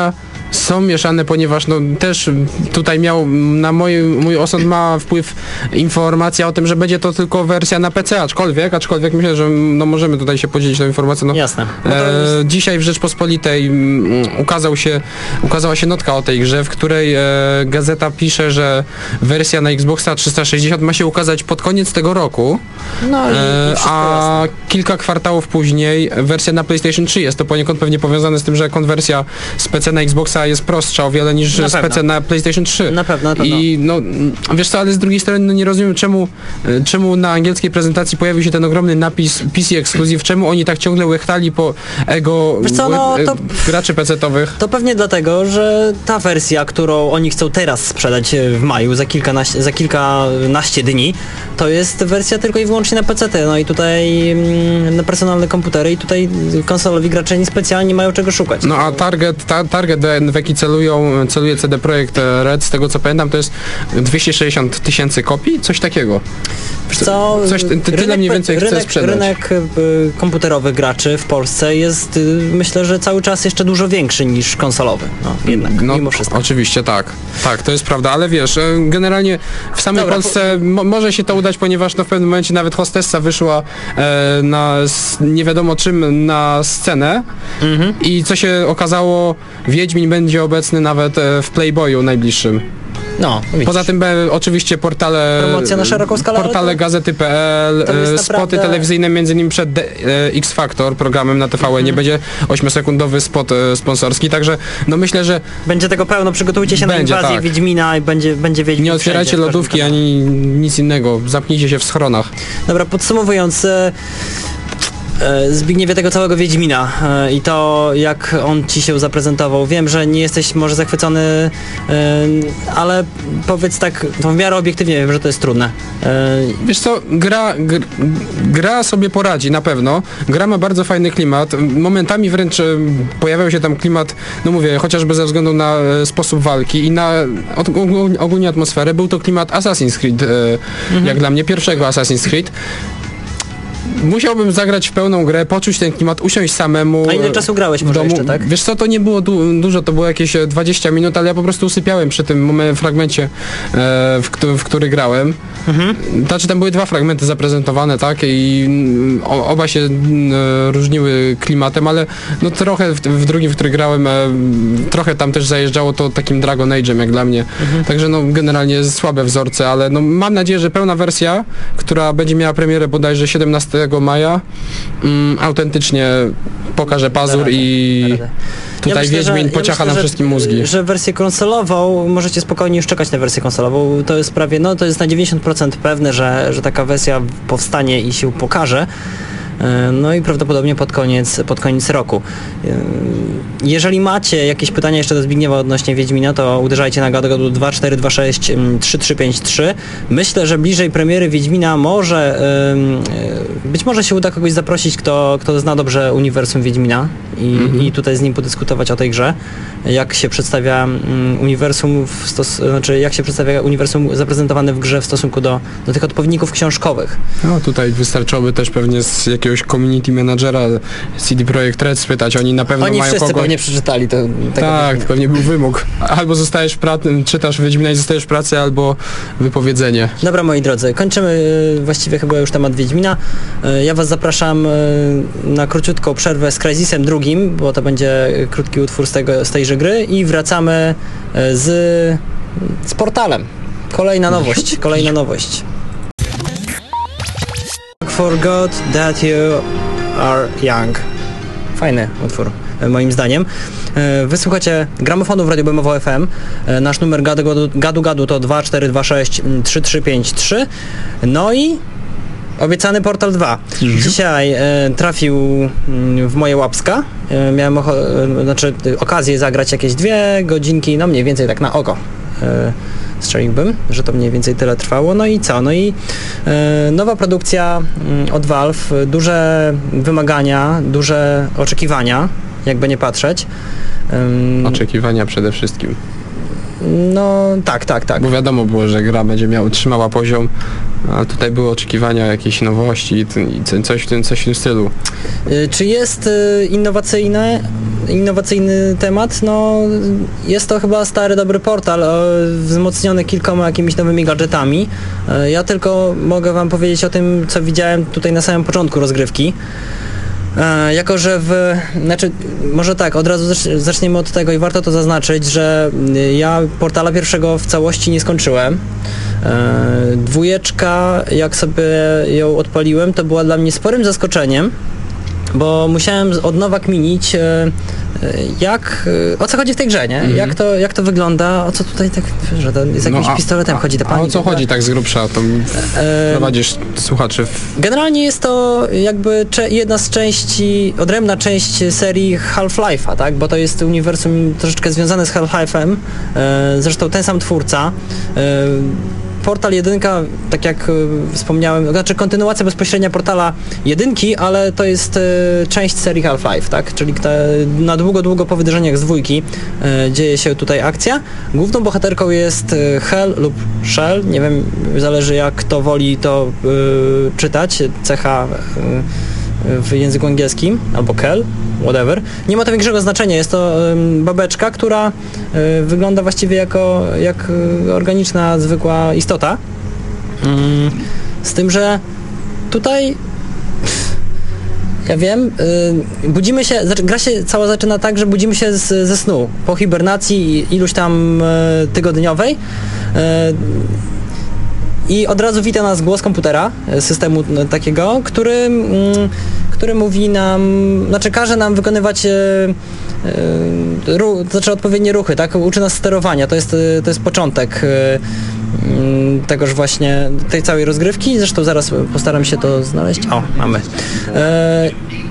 są mieszane, ponieważ no też tutaj miał na mój, mój osąd ma wpływ informacja o tym, że będzie to tylko wersja na P C, aczkolwiek, aczkolwiek myślę, że no możemy tutaj się podzielić tą informacją. No, Jasne. No e, jest... Dzisiaj w Rzeczpospolitej m, ukazał się, ukazała się notka o tej grze, w której e, gazeta pisze, że wersja na Xboxa trzysta sześćdziesiąt ma się ukazać pod koniec tego roku, no, i, e, i a kilka kwartałów później wersja na PlayStation trzy. Jest to poniekąd pewnie powiązane z tym, że konwersja z P C na Xboxa jest prostsza o wiele niż na z pewno. P C na PlayStation trzy. Na pewno, na pewno. I no, wiesz co, ale z drugiej strony no nie rozumiem, czemu, czemu na angielskiej prezentacji pojawił się ten ogromny napis P C Exclusive, czemu oni tak ciągle łechtali po ego Wiesz co, no, to... graczy pecetowych. To pewnie dlatego, że ta wersja, którą oni chcą teraz sprzedać w maju, za kilkanaście, za kilkanaście dni, to jest wersja tylko i wyłącznie na P C ty, no i tutaj mm, na personalne komputery i tutaj konsolowi gracze niespecjalnie mają czego szukać. No a target, ta, target w jaki celują, celuje C D Projekt Red, z tego co pamiętam, to jest dwieście sześćdziesiąt tysięcy kopii, coś takiego. Wiesz co, coś, ty, tyle rynek, mniej więcej chce rynek, sprzedać. Rynek y, komputerowych graczy w Polsce jest, y, myślę, że cały czas jeszcze dużo większy niż konsolowy. No, jednak, no, mimo wszystko. Oczywiście, tak. Tak, to jest prawda, ale wiesz, generalnie w samej Dobra, Polsce mo może się to udać, ponieważ no, w pewnym momencie nawet hostessa wyszła e, na s, nie wiadomo czym na scenę mhm. i co się okazało, Wiedźmin będzie obecny nawet e, w Playboyu najbliższym. No, poza tym be, oczywiście portale, promocja na szeroką skalę, portale to, gazety kropka pe el, to spoty naprawdę... telewizyjne, między innymi przed D, e, X Factor programem na T V N, nie mm. będzie ośmiosekundowy spot e, sponsorski, także no myślę, że będzie tego pełno, przygotujcie się będzie, na inwazję tak. Wiedźmina i będzie, będzie Wiedźmin. Nie otwierajcie wszędzie, lodówki ani nic innego, zamknijcie się w schronach. Dobra, podsumowując, e, Zbigniewie, tego całego Wiedźmina e, i to, jak on ci się zaprezentował. Wiem, że nie jesteś może zachwycony, e, ale powiedz tak, to w miarę obiektywnie, wiem, że to jest trudne. E, Wiesz co, gra, gr, gra sobie poradzi, na pewno. Gra ma bardzo fajny klimat. Momentami wręcz pojawiał się tam klimat, no mówię, chociażby ze względu na e, sposób walki i na od, ogólnie atmosferę. Był to klimat Assassin's Creed, e, mhm. jak dla mnie, pierwszego Assassin's Creed. Musiałbym zagrać w pełną grę, poczuć ten klimat, usiąść samemu. A ile czasu grałeś może domu. jeszcze, tak? Wiesz co, to nie było du dużo, to było jakieś dwadzieścia minut, ale ja po prostu usypiałem przy tym moment, fragmencie, e, w, w który grałem. Mhm. Znaczy tam były dwa fragmenty zaprezentowane, tak? I o, oba się e, różniły klimatem, ale no trochę w, w drugim, w który grałem, e, trochę tam też zajeżdżało to takim Dragon Age'em jak dla mnie. Mhm. Także no generalnie słabe wzorce, ale no mam nadzieję, że pełna wersja, która będzie miała premierę bodajże siedemnastego maja, mm, autentycznie pokaże pazur radę, i tutaj ja myślę, Wiedźmin że, pociacha ja myślę, nam wszystkim mózgi. Że, że wersję konsolową możecie spokojnie już czekać na wersję konsolową. To jest prawie, no to jest na dziewięćdziesiąt procent pewne, że, że taka wersja powstanie i się pokaże. No i prawdopodobnie pod koniec, pod koniec roku. Jeżeli macie jakieś pytania jeszcze do Zbigniewa odnośnie Wiedźmina, to uderzajcie na gadu gadu dwa cztery dwa sześć trzy trzy pięć trzy. Myślę, że bliżej premiery Wiedźmina może być może się uda kogoś zaprosić, kto, kto zna dobrze uniwersum Wiedźmina i, mm-hmm. i tutaj z nim podyskutować o tej grze. Jak się przedstawia uniwersum w stos- znaczy jak się przedstawia uniwersum zaprezentowane w grze w stosunku do, do tych odpowiedników książkowych. No tutaj wystarczyłoby też pewnie z jakiegoś community managera C D Projekt Red spytać, oni na pewno oni mają wszyscy kogoś... pewnie przeczytali to. Tak, to pewnie był wymóg. Albo zostajesz pra- czytasz Wiedźmina i zostajesz pracę, albo wypowiedzenie. Dobra, moi drodzy, kończymy właściwie chyba już temat Wiedźmina. Ja was zapraszam na króciutką przerwę z Crysisem drugim, bo to będzie krótki utwór z, tego, z tejże gry i wracamy z, z portalem. Kolejna nowość, kolejna nowość. Forgot that you are young. Fajny utwór, moim zdaniem. Wysłuchacie gramofonu w Radio B M W F M. Nasz numer gadu gadu, gadu, gadu to dwa cztery dwa sześć trzy trzy pięć trzy. No i obiecany Portal dwa. Dzisiaj e, trafił w moje łapska. E, miałem ocho- znaczy, okazję zagrać jakieś dwie godzinki, no mniej więcej tak na oko. E, strzeliłbym, że to mniej więcej tyle trwało. No i co? No i e, nowa produkcja m, od Valve, duże wymagania, duże oczekiwania, jakby nie patrzeć. Um, oczekiwania przede wszystkim. No tak, tak, tak. Bo wiadomo było, że gra będzie miała, utrzymała poziom, a tutaj były oczekiwania jakieś nowości i coś w tym, coś w tym stylu. Czy jest innowacyjne? innowacyjny temat, no jest to chyba stary, dobry portal, e, wzmocniony kilkoma jakimiś nowymi gadżetami. E, ja tylko mogę wam powiedzieć o tym, co widziałem tutaj na samym początku rozgrywki. E, jako, że w... Znaczy, może tak, od razu zacz, zaczniemy od tego i warto to zaznaczyć, że ja portala pierwszego w całości nie skończyłem. E, dwójeczka, jak sobie ją odpaliłem, to była dla mnie sporym zaskoczeniem, bo musiałem od nowa kminić, jak, o co chodzi w tej grze, nie? Mm. Jak, to, jak to wygląda, o co tutaj tak, że to jest jakimś no, a, pistoletem chodzi ta pani. A o co chodzi tak z grubsza, to e, prowadzisz słuchaczy w... Generalnie jest to jakby cze- jedna z części, odrębna część serii Half-Life'a, tak? Bo to jest uniwersum troszeczkę związane z Half-Life'em, e, zresztą ten sam twórca. E, Portal jedynka, tak jak y, wspomniałem, znaczy kontynuacja bezpośrednia Portala jedynki, ale to jest y, część serii Half-Life, tak? Czyli te, na długo, długo po wydarzeniach z dwójki y, dzieje się tutaj akcja. Główną bohaterką jest y, Hel lub Shell, nie wiem, zależy jak kto woli to y, czytać, cecha y, w języku angielskim, albo Kel, whatever. Nie ma to większego znaczenia, jest to y, babeczka, która y, wygląda właściwie jako jak y, organiczna, zwykła istota. Y, z tym, że tutaj ja wiem, y, budzimy się, znaczy gra się cała zaczyna tak, że budzimy się z, ze snu po hibernacji iluś tam y, tygodniowej. Y, I od razu wita nas głos komputera, systemu takiego, który, mm, który mówi nam, znaczy każe nam wykonywać e, e, ru, znaczy odpowiednie ruchy, tak? Uczy nas sterowania, to jest, to jest początek e, tegoż właśnie, tej całej rozgrywki. Zresztą zaraz postaram się to znaleźć. O, mamy. E,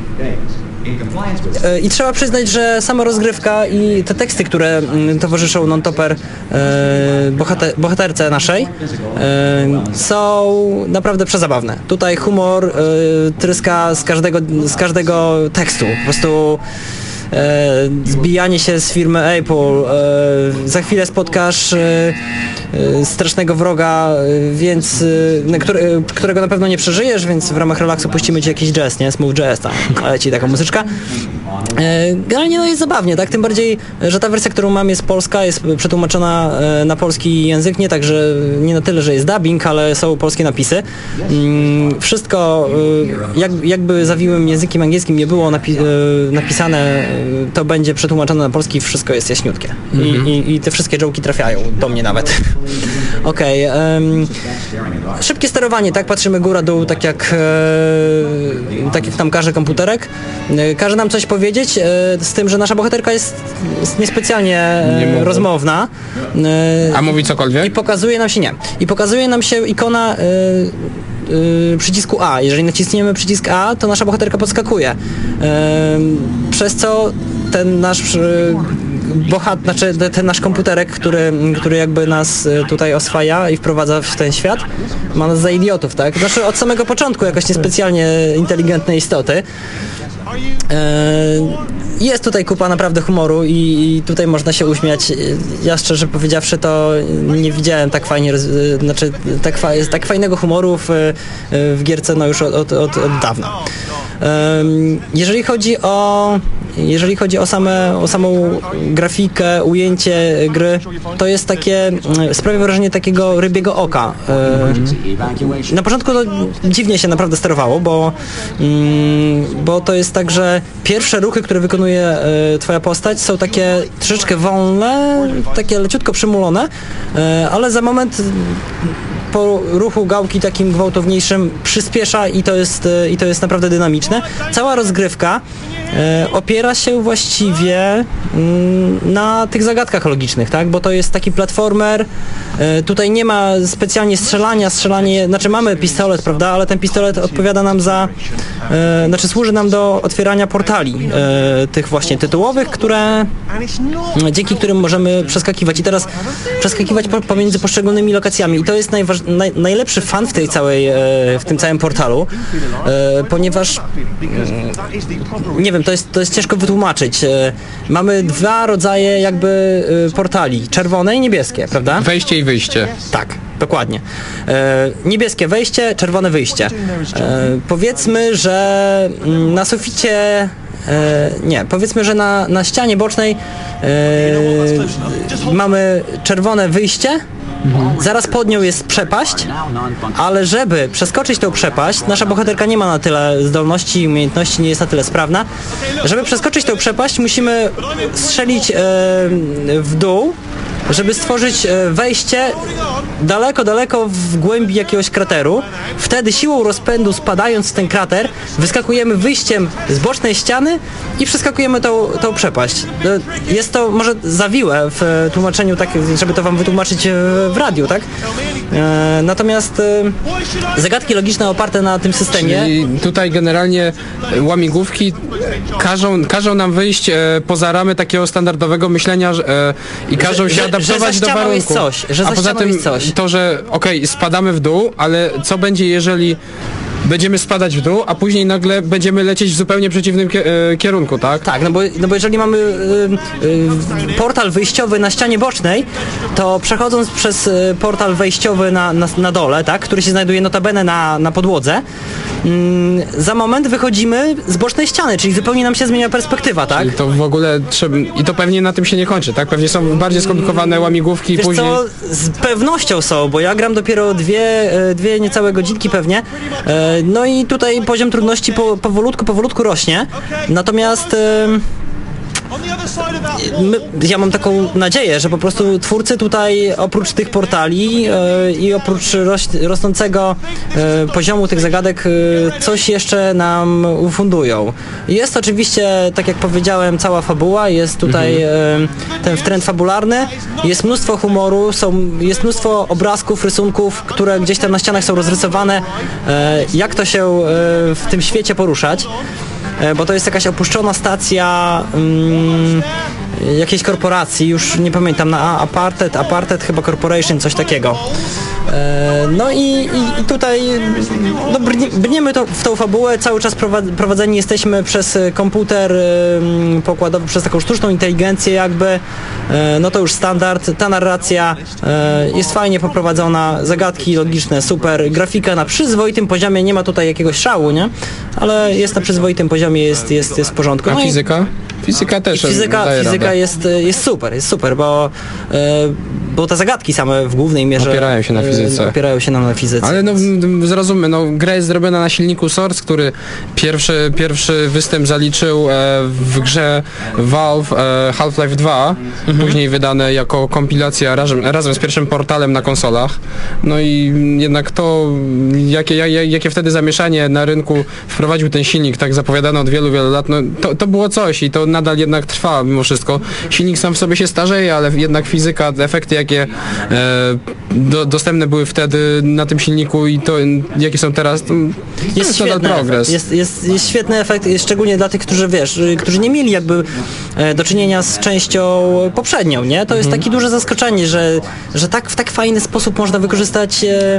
I trzeba przyznać, że sama rozgrywka i te teksty, które towarzyszą non-topper bohater, bohaterce naszej są naprawdę przezabawne. Tutaj humor tryska z każdego, z każdego tekstu. Po prostu E, zbijanie się z firmy Apple, e, za chwilę spotkasz e, e, strasznego wroga, e, więc e, który, którego na pewno nie przeżyjesz, więc w ramach relaksu puścimy ci jakiś jazz, nie? Smooth jazz, tam leci taka muzyczka. E, generalnie no jest zabawnie, tak? Tym bardziej, że ta wersja, którą mam jest polska, jest przetłumaczona e, na polski język, nie tak, że nie na tyle, że jest dubbing, ale są polskie napisy. Mm, wszystko e, jak, jakby zawiłym językiem angielskim nie było napi- e, napisane, to będzie przetłumaczone na polski, wszystko jest jaśniutkie. Mm-hmm. I, i, I te wszystkie jołki trafiają do mnie nawet. Okej. Okay, um, szybkie sterowanie, tak? Patrzymy góra-dół, tak jak e, tak jak nam każe komputerek. E, każe nam coś powiedzieć, e, z tym, że nasza bohaterka jest, jest niespecjalnie e, nie rozmowna. E, A mówi cokolwiek? I pokazuje nam się, nie. I pokazuje nam się ikona e, Yy, przycisku A. Jeżeli naciśniemy przycisk A, to nasza bohaterka podskakuje. Yy, przez co ten nasz yy, bohat, znaczy ten nasz komputerek, który, który jakby nas tutaj oswaja i wprowadza w ten świat, ma nas za idiotów, tak? Znaczy od samego początku jakoś niespecjalnie inteligentne istoty. Yy, jest tutaj kupa naprawdę humoru i, i tutaj można się uśmiać. Ja szczerze powiedziawszy to nie widziałem tak fajnie, yy, znaczy tak, fa- tak fajnego humoru w, yy, w gierce no już od, od, od, od dawna. Yy, jeżeli chodzi o Jeżeli chodzi o, same, o samą grafikę, ujęcie gry, to jest takie, sprawia wrażenie takiego rybiego oka. Na początku to dziwnie się naprawdę sterowało, bo, bo to jest tak, że pierwsze ruchy, które wykonuje twoja postać, są takie troszeczkę wolne, takie leciutko przymulone, ale za moment po ruchu gałki takim gwałtowniejszym przyspiesza i to jest, i to jest naprawdę dynamiczne. Cała rozgrywka e, opiera się właściwie mm, na tych zagadkach logicznych, tak? Bo to jest taki platformer, e, tutaj nie ma specjalnie strzelania, strzelanie, znaczy mamy pistolet, prawda, ale ten pistolet odpowiada nam za, e, znaczy służy nam do otwierania portali, e, tych właśnie tytułowych, które, dzięki którym możemy przeskakiwać i teraz przeskakiwać po, pomiędzy poszczególnymi lokacjami i to jest najważ, naj, najlepszy fan w tej całej, e, w tym całym portalu, e, ponieważ e, nie wiem, to jest, to jest ciężko wytłumaczyć. E, mamy dwa rodzaje jakby e, portali, czerwone i niebieskie, prawda? Wejście i wyjście. Tak, dokładnie. E, niebieskie wejście, czerwone wyjście. E, powiedzmy, że na suficie e, nie, powiedzmy, że na, na ścianie bocznej e, mamy czerwone wyjście, mhm. zaraz pod nią jest przepaść, ale żeby przeskoczyć tą przepaść, nasza bohaterka nie ma na tyle zdolności i umiejętności, nie jest na tyle sprawna, żeby przeskoczyć tą przepaść, musimy strzelić e, w dół, żeby stworzyć wejście daleko, daleko w głębi jakiegoś krateru. Wtedy siłą rozpędu, spadając w ten krater, wyskakujemy wyjściem z bocznej ściany i przeskakujemy tą, tą przepaść. Jest to może zawiłe w tłumaczeniu, tak, żeby to wam wytłumaczyć w radiu, tak? Natomiast zagadki logiczne oparte na tym systemie... Czyli tutaj generalnie łamigłówki każą, każą nam wyjść poza ramy takiego standardowego myślenia że, i każą się adaptować do warunków. Coś, że a poza tym jest coś. to, że okej, okay, spadamy w dół, ale co będzie, jeżeli będziemy spadać w dół, a później nagle będziemy lecieć w zupełnie przeciwnym kierunku, tak? Tak, no bo, no bo jeżeli mamy y, y, portal wyjściowy na ścianie bocznej, to przechodząc przez y, portal wejściowy na, na, na dole, tak, który się znajduje notabene na, na podłodze, y, za moment wychodzimy z bocznej ściany, czyli zupełnie nam się zmienia perspektywa, tak? I to w ogóle trzeba, i to pewnie na tym się nie kończy, tak? Pewnie są bardziej skomplikowane łamigłówki i Wiesz później... co, z pewnością są, bo ja gram dopiero dwie, dwie niecałe godzinki pewnie. No i tutaj poziom trudności po, powolutku, powolutku rośnie. Natomiast my, ja mam taką nadzieję, że po prostu twórcy tutaj oprócz tych portali yy, i oprócz roś, rosnącego yy, poziomu tych zagadek yy, coś jeszcze nam ufundują. Jest oczywiście, tak jak powiedziałem, cała fabuła, jest tutaj yy, ten trend fabularny, jest mnóstwo humoru, są, jest mnóstwo obrazków, rysunków, które gdzieś tam na ścianach są rozrysowane, yy, jak to się yy, w tym świecie poruszać. Bo to jest jakaś opuszczona stacja um, jakiejś korporacji, już nie pamiętam, na Aparted, Aparted chyba Corporation, coś takiego. E, no i, i, i tutaj no, brnie, brniemy to, w tą fabułę, cały czas prowadzeni jesteśmy przez komputer um, pokładowy, przez taką sztuczną inteligencję jakby, e, no to już standard, ta narracja e, jest fajnie poprowadzona, zagadki logiczne, super, grafika na przyzwoitym poziomie, nie ma tutaj jakiegoś szału, nie? Ale jest na przyzwoitym poziomie, jest, jest, jest w porządku. A no fizyka? Fizyka też Fizyka, fizyka jest, jest super, jest super, bo, bo te zagadki same w głównej mierze opierają się na fizyce. Opierają się nam na fizyce. Ale no zrozummy, no gra jest zrobiona na silniku Source, który pierwszy, pierwszy występ zaliczył w grze Valve Half-Life dwa, mhm. później wydane jako kompilacja razem, razem z pierwszym portalem na konsolach. No i jednak to, jakie, jakie wtedy zamieszanie na rynku wprowadził ten silnik, tak zapowiadano od wielu, wielu lat, no to, to było coś i to nadal jednak trwa mimo wszystko. Silnik sam w sobie się starzeje, ale jednak fizyka, efekty jakie e, do, dostępne były wtedy na tym silniku i to jakie są teraz, to jest, jest nadal progres. Jest, jest, jest świetny efekt, szczególnie dla tych, którzy wiesz, którzy nie mieli jakby e, do czynienia z częścią poprzednią, nie? To jest mhm. takie duże zaskoczenie, że, że tak w tak fajny sposób można wykorzystać e, e,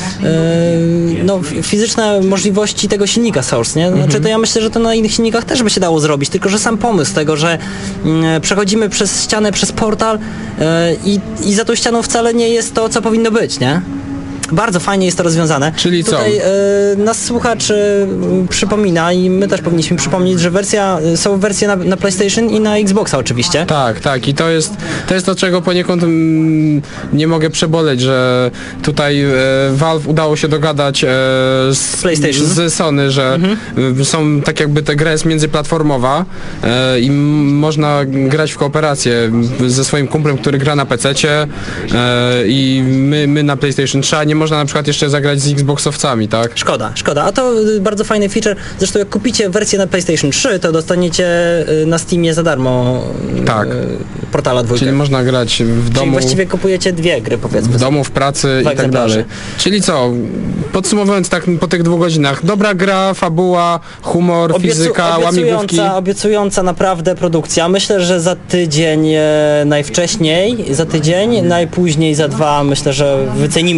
no, fizyczne możliwości tego silnika Source, nie? Znaczy to ja myślę, że to na innych silnikach też by się dało zrobić, tylko że sam pomysł tego, że mm, przechodzimy przez ścianę, przez portal e, i, i za tą ścianą wcale nie jest to, co powinno być, nie? Bardzo fajnie jest to rozwiązane. Czyli co? Tutaj e, nas słuchacz e, przypomina i my też powinniśmy przypomnieć, że wersja, są wersje na, na PlayStation i na Xboxa oczywiście. Tak, tak i to jest to, jest to czego poniekąd mm, nie mogę przeboleć, że tutaj e, Valve udało się dogadać e, z, PlayStation. z Sony, że mhm. są tak jakby ta gra jest międzyplatformowa e, i m, można grać w kooperację ze swoim kumplem, który gra na pececie e, i my, my na PlayStation trzy, a nie można na przykład jeszcze zagrać z Xboxowcami, tak? Szkoda, szkoda. A to bardzo fajny feature. Zresztą jak kupicie wersję na PlayStation trzy, to dostaniecie na Steamie za darmo tak. Portala dwójkę. Czyli można grać w domu. Czyli właściwie kupujecie dwie gry, powiedzmy. W domu, w pracy i tak dalej. Czyli co? Podsumowując tak po tych dwóch godzinach. Dobra gra, fabuła, humor, Obiecu, fizyka, łamigłówki. Obiecująca naprawdę produkcja. Myślę, że za tydzień e, najwcześniej, za tydzień, najpóźniej za dwa, myślę, że wycenimy sobie ten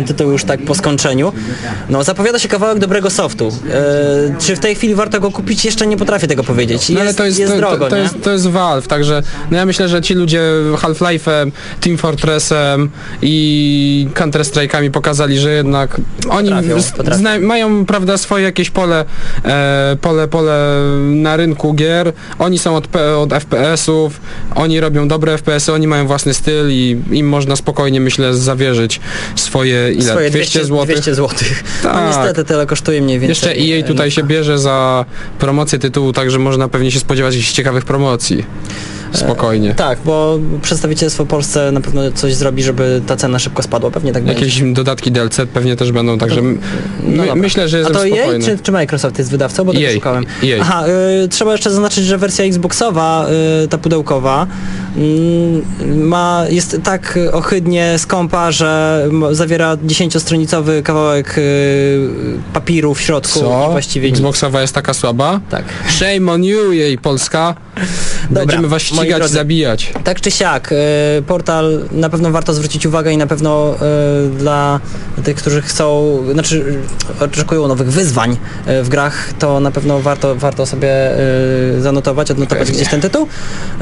tytuł już tak po skończeniu. No zapowiada się kawałek dobrego softu. E, czy w tej chwili warto go kupić? Jeszcze nie potrafię tego powiedzieć. Jest, no ale to jest, jest to, drogo, to, to, nie? jest, to jest Valve, także no ja myślę, że ci ludzie Half-Life'em, Team Fortressem i Counter-Strike'ami pokazali, że jednak oni Potrafią, z- potrafią. zna- mają, prawda, swoje jakieś pole, e, pole, pole na rynku gier. Oni są od, P- od F P S-ów, oni robią dobre F P S-y, oni mają własny styl i im można spokojnie, myślę, zawierzyć swoje, ile? Swoje dwieście złotych? dwieście złotych. No Tak. niestety tyle kosztuje mniej więcej. Jeszcze E A tutaj się bierze za promocję tytułu, także można pewnie się spodziewać jakichś ciekawych promocji. Spokojnie. Tak, bo przedstawicielstwo w Polsce na pewno coś zrobi, żeby ta cena szybko spadła. Pewnie tak będzie. Jakieś dodatki D L C pewnie też będą, także my, No dobra. myślę, że A jestem to E A spokojny. czy, czy Microsoft jest wydawcą? Bo tego E A. szukałem. E A. Aha, y, trzeba jeszcze zaznaczyć, że wersja Xboxowa, y, ta pudełkowa, y, ma, jest tak ohydnie skąpa, że m- zawiera dziesięciostronicowy kawałek y, papiru w środku Co? i właściwie nic. Xboxowa jest taka słaba? Tak. Shame on you, jej Polska. Dobra, Będziemy was moi ścigać, drodzy. zabijać. Tak czy siak, y, portal na pewno warto zwrócić uwagę i na pewno y, dla tych, którzy chcą, znaczy y, oczekują nowych wyzwań y, w grach, to na pewno warto, warto sobie y, zanotować, odnotować Pewnie. gdzieś ten tytuł. Y,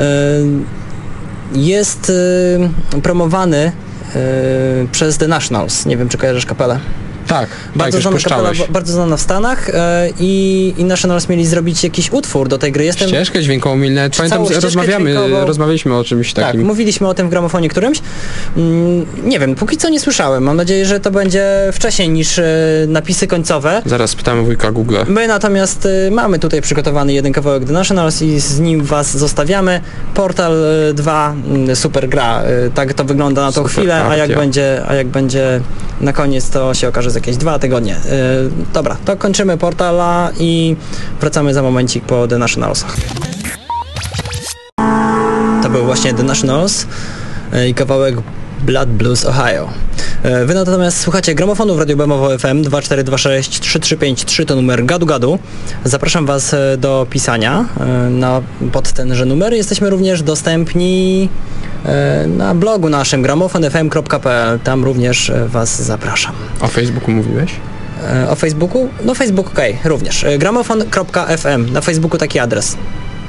jest y, promowany y, przez The Nationals. Nie wiem, czy kojarzysz kapelę. Tak, Bardzo tak, już znana kapela, puszczałeś. ba- bardzo znana w Stanach y, i, i Nationals mieli zrobić jakiś utwór do tej gry. Jestem Ścieżkę dźwiękową, milne. Czy Pamiętam, całą ścieżkę rozmawiamy, dźwiękową? rozmawialiśmy o czymś Tak, takim. mówiliśmy o tym w gramofonie którymś. Mm, nie wiem, póki co nie słyszałem. Mam nadzieję, że to będzie wcześniej niż e, napisy końcowe. Zaraz pytamy wujka Google. My natomiast e, mamy tutaj przygotowany jeden kawałek The Nationals i z nim was zostawiamy. Portal e, dwa, mm, super gra. E, tak to wygląda na tą Super chwilę, a jak, partia. będzie, a jak będzie na koniec, to się okaże za jakieś dwa tygodnie. E, dobra, to kończymy Portala i wracamy za momencik po The Nationalsach. To był właśnie The Nationals e, i kawałek Blood Blues Ohio. E, Wy natomiast słuchacie gramofonu w Radiu B M O F M dwa cztery dwa sześć trzy trzy pięć trzy, to numer gadu gadu. Zapraszam was e, do pisania e, na, pod tenże numer. Jesteśmy również dostępni e, na blogu naszym gramofon f m kropka p l. Tam również e, was zapraszam. O Facebooku mówiłeś? E, O Facebooku? No Facebook okej, również. E, gramofon kropka f m. Na Facebooku taki adres.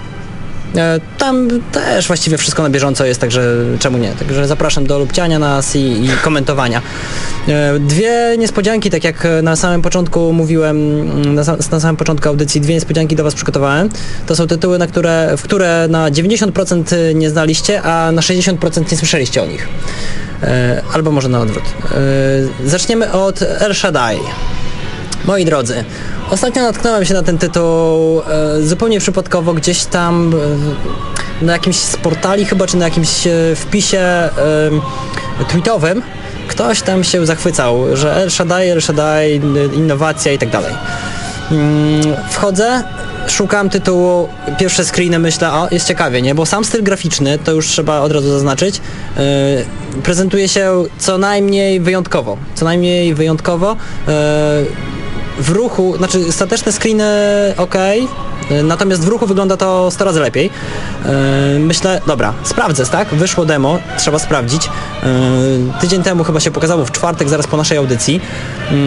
E, Tam też właściwie wszystko na bieżąco jest, także czemu nie? Także zapraszam do lubciania nas i, i komentowania. E, Dwie niespodzianki, tak jak na samym początku mówiłem, na, sa- na samym początku audycji, dwie niespodzianki do was przygotowałem. To są tytuły, na które, w które na dziewięćdziesiąt procent nie znaliście, a na sześćdziesiąt procent nie słyszeliście o nich. E, Albo może na odwrót. E, Zaczniemy od El Shaddai. Moi drodzy, ostatnio natknąłem się na ten tytuł e, zupełnie przypadkowo, gdzieś tam e, na jakimś z portali chyba, czy na jakimś e, wpisie e, tweetowym. Ktoś tam się zachwycał, że El Shaddai, El Shaddai, e, innowacja i tak dalej. Mm, Wchodzę, szukam tytułu, pierwsze screeny, myślę, o, jest ciekawie, nie? Bo sam styl graficzny, to już trzeba od razu zaznaczyć, yy, prezentuje się co najmniej wyjątkowo. Co najmniej wyjątkowo. Yy, w ruchu, znaczy stateczne screeny ok, yy, natomiast w ruchu wygląda to sto razy lepiej. Yy, myślę, dobra, sprawdzę, tak? Wyszło demo, trzeba sprawdzić. Yy, tydzień temu chyba się pokazało, w czwartek, zaraz po naszej audycji. Yy,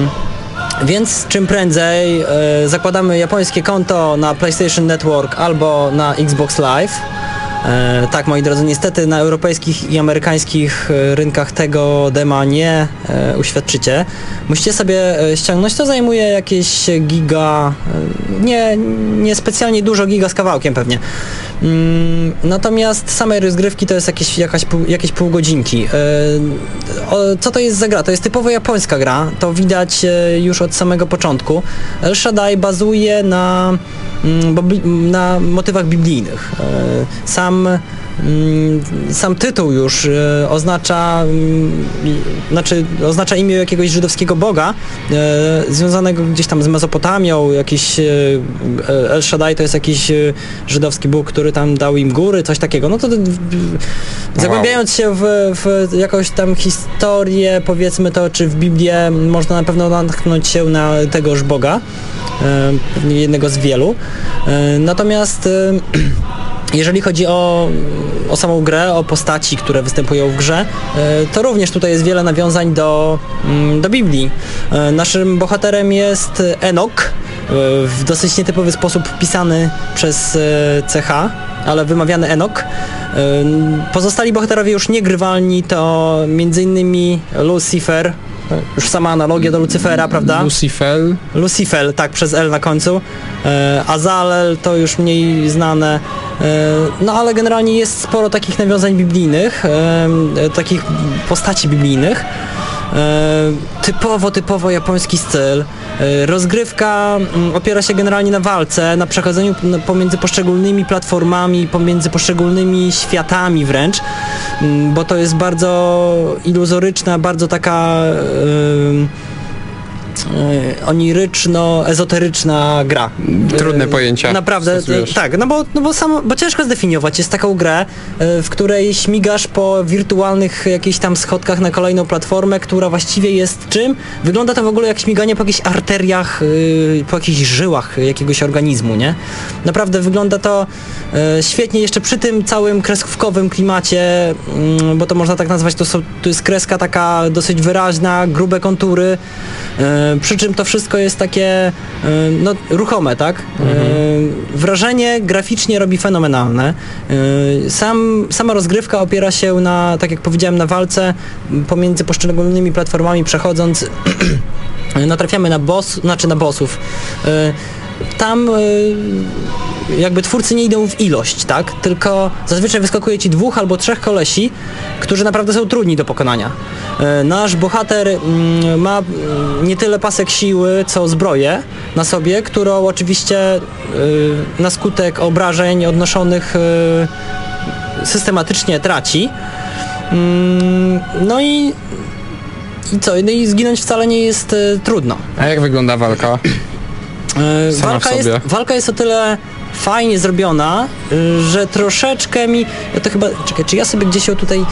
Więc czym prędzej e, zakładamy japońskie konto na PlayStation Network albo na Xbox Live. E, tak, moi drodzy, niestety na europejskich i amerykańskich e, rynkach tego dema nie e, uświadczycie. Musicie sobie e, ściągnąć, to zajmuje jakieś giga, e, nie, nie specjalnie dużo, giga z kawałkiem pewnie. Mm, natomiast samej rozgrywki to jest jakieś, jakaś, pół, jakieś pół godzinki. E, o, co to jest za gra? To jest typowo japońska gra, to widać e, już od samego początku. El Shaddai bazuje na, mm, bobli- na motywach biblijnych. E, sam Mm, Sam tytuł już e, oznacza, mm, i- znaczy oznacza imię jakiegoś żydowskiego boga e, związanego gdzieś tam z Mezopotamią, jakiś e, El Shaddai to jest jakiś e, żydowski bóg, który tam dał im góry, coś takiego. No to e, zagłębiając się w, w jakąś tam historię, powiedzmy to, czy w Biblię, można na pewno natknąć się na tegoż boga, e, pewnie jednego z wielu. E, natomiast e, Jeżeli chodzi o, o samą grę, o postaci, które występują w grze, to również tutaj jest wiele nawiązań do, do Biblii. Naszym bohaterem jest Enok, w dosyć nietypowy sposób pisany przez C H, ale wymawiany Enok. Pozostali bohaterowie już niegrywalni to między innymi Lucifer, już sama analogia do Lucyfera, prawda? Lucifel. Lucifel, tak, przez L na końcu. E, Azalel to już mniej znane. E, no ale generalnie jest sporo takich nawiązań biblijnych, e, takich postaci biblijnych. E, typowo, typowo japoński styl. E, rozgrywka m, opiera się generalnie na walce, na przechodzeniu p- pomiędzy poszczególnymi platformami, pomiędzy poszczególnymi światami wręcz, m, bo to jest bardzo iluzoryczna, bardzo taka e, oniryczno-ezoteryczna gra. Trudne pojęcia. Naprawdę, stosujesz. tak, no bo, no bo, samo, bo ciężko zdefiniować. Jest taką grę, w której śmigasz po wirtualnych jakichś tam schodkach na kolejną platformę, która właściwie jest czym? Wygląda to w ogóle jak śmiganie po jakichś arteriach, po jakichś żyłach jakiegoś organizmu, nie? Naprawdę wygląda to świetnie, jeszcze przy tym całym kreskówkowym klimacie, bo to można tak nazwać, to, są, to jest kreska taka dosyć wyraźna, grube kontury, przy czym to wszystko jest takie no, ruchome, tak? Mhm. Wrażenie graficznie robi fenomenalne. Sam, sama rozgrywka opiera się na, tak jak powiedziałem, na walce pomiędzy poszczególnymi platformami przechodząc natrafiamy na boss, znaczy na bossów. Tam jakby twórcy nie idą w ilość, tak? Tylko zazwyczaj wyskakuje ci dwóch albo trzech kolesi, którzy naprawdę są trudni do pokonania. Nasz bohater ma nie tyle pasek siły, co zbroję na sobie, którą oczywiście na skutek obrażeń odnoszonych systematycznie traci. No i i co? No i zginąć wcale nie jest trudno. A jak wygląda walka? Sama Walka w sobie. jest, walka jest o tyle fajnie zrobiona, że troszeczkę mi... Ja to chyba... Czekaj, czy ja sobie gdzieś ją tutaj...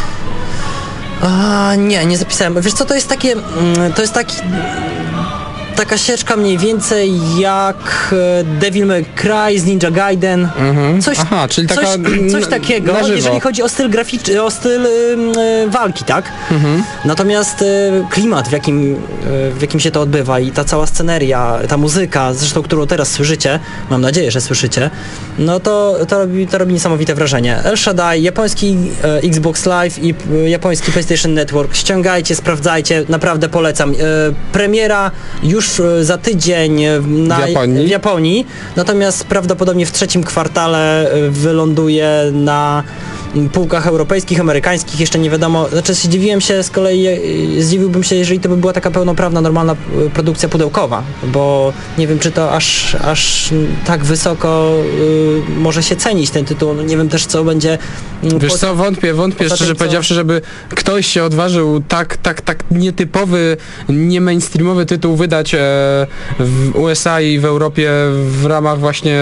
A, nie, nie zapisałem. Wiesz co, to jest takie... To jest taki... Taka sieczka mniej więcej jak Devil May Cry z Ninja Gaiden. Mhm. Coś, Aha, czyli taka coś, coś takiego, na żywo. jeżeli chodzi o styl graficzny, o styl y, walki, tak? Mhm. Natomiast y, klimat, w jakim, y, w jakim się to odbywa i ta cała sceneria, ta muzyka, zresztą którą teraz słyszycie, mam nadzieję, że słyszycie, no to, to, robi, to robi niesamowite wrażenie. El Shaddai, japoński y, Xbox Live i y, japoński PlayStation Network. Ściągajcie, sprawdzajcie, naprawdę polecam. Y, premiera już za tydzień na, w, Japonii. w Japonii, natomiast prawdopodobnie w trzecim kwartale wyląduje na półkach europejskich, amerykańskich, jeszcze nie wiadomo. Znaczy zdziwiłem się z kolei, zdziwiłbym się, jeżeli to by była taka pełnoprawna, normalna produkcja pudełkowa, bo nie wiem, czy to aż, aż tak wysoko y, może się cenić ten tytuł. Nie wiem też, co będzie... Wiesz po, co, wątpię, wątpię szczerze tym, powiedziawszy, żeby ktoś się odważył tak, tak, tak nietypowy, nie mainstreamowy tytuł wydać e, w U S A i w Europie w ramach właśnie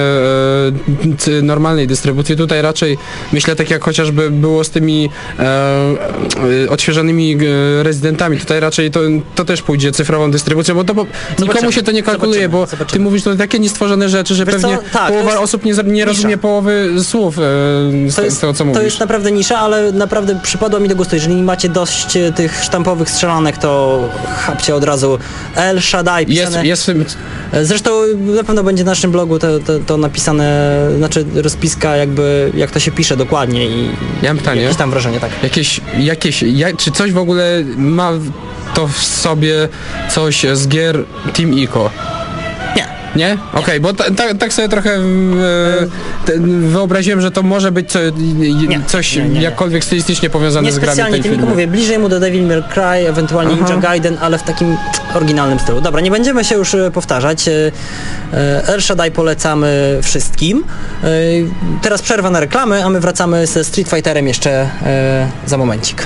e, normalnej dystrybucji. Tutaj raczej myślę, tak jak chociażby było z tymi e, e, odświeżonymi e, rezydentami, tutaj raczej to, to też pójdzie cyfrową dystrybucją, bo to bo nikomu się to nie kalkuluje, bo zobaczymy. Ty mówisz to takie niestworzone rzeczy, że Wiesz pewnie tak, połowa jest, osób nie, nie rozumie połowy słów e, z to jest, tego, co mówisz. To jest naprawdę nisza, ale naprawdę przypadła mi do gustu. Jeżeli macie dość tych sztampowych strzelanek, to chapcie od razu El Shaddai pisane. Jest, jest... Zresztą na pewno będzie na naszym blogu to, to, to napisane, znaczy rozpiska jakby, jak to się pisze dokładnie i ja mam pytanie. Jakieś tam wrażenie, tak. Jakieś, jakieś, jak, czy coś w ogóle ma to w sobie coś z gier Team Ico? Nie. Nie? Okej, okay, bo ta, ta, tak sobie trochę e, te, wyobraziłem, że to może być co, nie, coś nie, nie, nie. jakkolwiek stylistycznie powiązane nie z grami tej tylko mówię, bliżej mu do Devil May Cry, ewentualnie Aha. Ninja Gaiden, ale w takim oryginalnym stylu. Dobra, nie będziemy się już powtarzać. El Shaddai polecamy wszystkim. Teraz przerwa na reklamy, a my wracamy ze Street Fighterem jeszcze za momencik.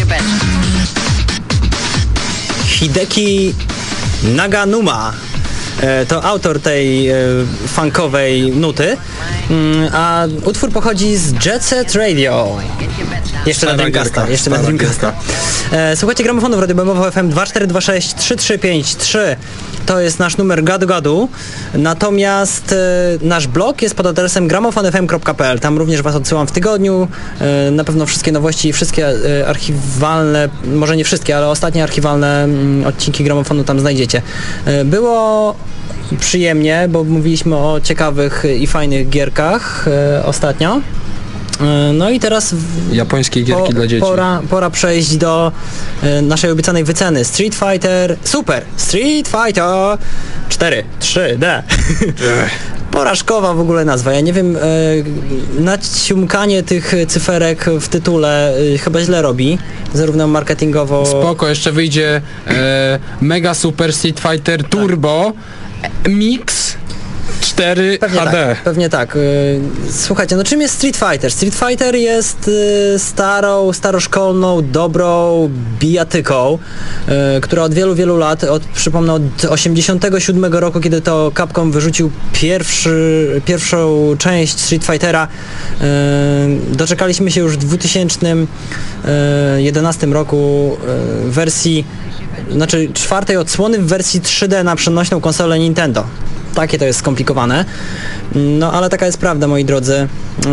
Hideki Naganuma e, to autor tej e, funkowej nuty, mm, a utwór pochodzi z Jet Set Radio. Jeszcze Stara na Dreamcasta, gierka, jeszcze na stara Dreamcasta. E, słuchajcie gramofonu w Radio Bemowo F M dwa cztery dwa sześć trzy trzy pięć trzy. To jest nasz numer gadu gadu. Natomiast e, nasz blog jest pod adresem gramofon f m kropka p l. Tam również was odsyłam w tygodniu. E, na pewno wszystkie nowości i wszystkie e, archiwalne, może nie wszystkie, ale ostatnie archiwalne m, odcinki gramofonu tam znajdziecie. E, było przyjemnie, bo mówiliśmy o ciekawych i fajnych gierkach e, ostatnio. No i teraz Japońskie gierki po, dla dzieci. Pora, pora przejść do e, naszej obiecanej wyceny. Street Fighter Super Street Fighter cztery trzy D. Porażkowa w ogóle nazwa. Ja nie wiem, e, naciumkanie tych cyferek w tytule e, chyba źle robi, zarówno marketingowo. Spoko, jeszcze wyjdzie e, Mega Super Street Fighter Turbo Mix cztery Pewnie H D. tak, pewnie tak. Słuchajcie, no czym jest Street Fighter? Street Fighter jest starą, staroszkolną, dobrą bijatyką, która od wielu, wielu lat, od, przypomnę, od osiemdziesiątego siódmego roku, kiedy to Capcom wyrzucił pierwszy, pierwszą część Street Fightera, doczekaliśmy się już w dwa tysiące jedenastym roku wersji, znaczy czwartej odsłony w wersji trzy D na przenośną konsolę Nintendo. Takie to jest skomplikowane. No ale taka jest prawda, moi drodzy. Yy,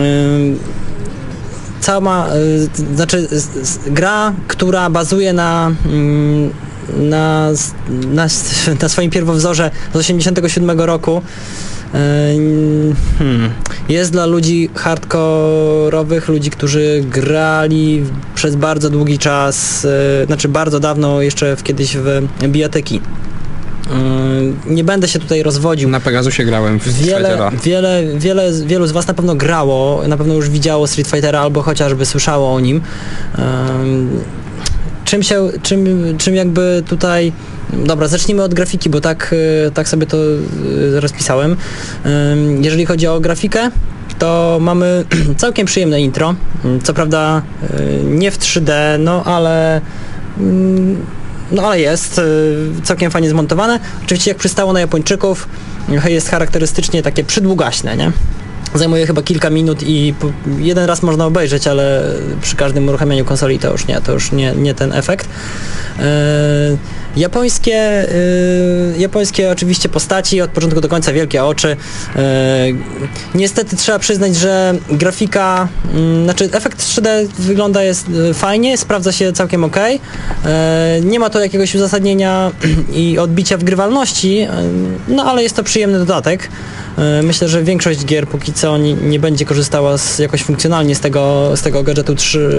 cała, yy, znaczy yy, gra, która bazuje na, yy, na, na, na swoim pierwowzorze z osiemdziesiątego siódmego roku, yy, hmm, jest dla ludzi hardkorowych, ludzi, którzy grali przez bardzo długi czas, yy, znaczy bardzo dawno, jeszcze w, kiedyś w bijatyki. Nie będę się tutaj rozwodził. Na Pegasusie grałem w Street wiele, Fightera. Wiele, wiele, wielu z was na pewno grało, na pewno już widziało Street Fightera albo chociażby słyszało o nim. Um, czym się, czym, czym jakby tutaj... Dobra, zacznijmy od grafiki, bo tak, tak sobie to rozpisałem. Um, jeżeli chodzi o grafikę, to mamy całkiem przyjemne intro. Co prawda nie w trzy D, no ale... Um, No ale jest y, całkiem fajnie zmontowane. Oczywiście jak przystało na Japończyków, jest charakterystycznie takie przydługaśne, nie? Zajmuje chyba kilka minut i po, jeden raz można obejrzeć, ale przy każdym uruchamianiu konsoli to już nie, to już nie, nie ten efekt. Yy, japońskie, yy, japońskie oczywiście postaci, od początku do końca wielkie oczy. Yy, niestety trzeba przyznać, że grafika, yy, znaczy efekt trzy D wygląda jest yy, fajnie, sprawdza się całkiem ok. Yy, nie ma to jakiegoś uzasadnienia i odbicia w grywalności, yy, no ale jest to przyjemny dodatek. Myślę, że większość gier póki co nie, nie będzie korzystała z, jakoś funkcjonalnie z tego, z tego gadżetu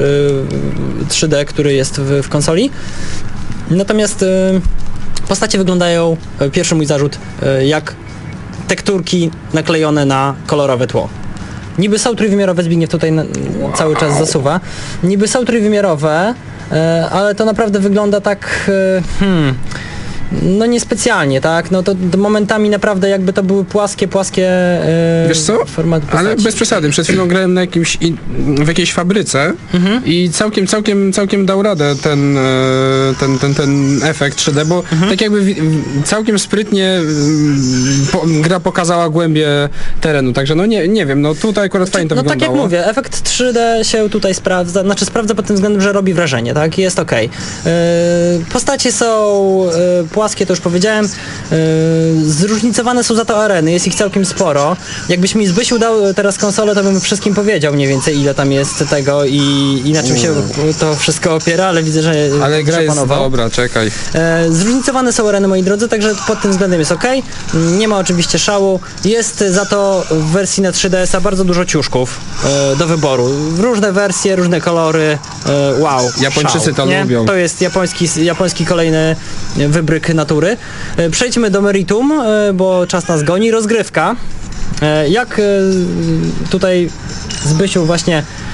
trzy D, który jest w, w konsoli. Natomiast y, postacie wyglądają, pierwszy mój zarzut, y, jak tekturki naklejone na kolorowe tło. Niby są trójwymiarowe, Zbigniew tutaj na, wow. cały czas zasuwa. Niby są trójwymiarowe, y, ale to naprawdę wygląda tak... Y, hmm, no niespecjalnie, tak? No to, to momentami naprawdę jakby to były płaskie, płaskie yy, Wiesz co? formaty postaci. Ale bez przesady, przed chwilą grałem na jakimś in, w jakiejś fabryce mhm. i całkiem, całkiem, całkiem dał radę ten, ten, ten, ten efekt trzy D, bo mhm. tak jakby w, całkiem sprytnie po, gra pokazała głębię terenu, także no nie, nie wiem, no tutaj akurat znaczy, fajnie to no wyglądało. Tak jak mówię, efekt trzy D się tutaj sprawdza, znaczy sprawdza pod tym względem, że robi wrażenie, tak? Jest okej. Okay. Yy, postacie są yy, płaskie, to już powiedziałem. Yy, zróżnicowane są za to areny, jest ich całkiem sporo. Jakbyś mi Zbysiu dał teraz konsolę, to bym wszystkim powiedział mniej więcej, ile tam jest tego i, i na czym się to wszystko opiera, ale widzę, że ale gra jest panował. Dobra, czekaj. Yy, zróżnicowane są areny, moi drodzy, także pod tym względem jest ok. Nie ma oczywiście szału. Jest za to w wersji na trzy D S a bardzo dużo ciuszków yy, do wyboru. Różne wersje, różne kolory. Yy, wow. Japończycy szał, to nie? lubią. To jest japoński, japoński kolejny wybryk natury. Przejdźmy do meritum, bo czas nas goni. Rozgrywka. Jak tutaj Zbysiu właśnie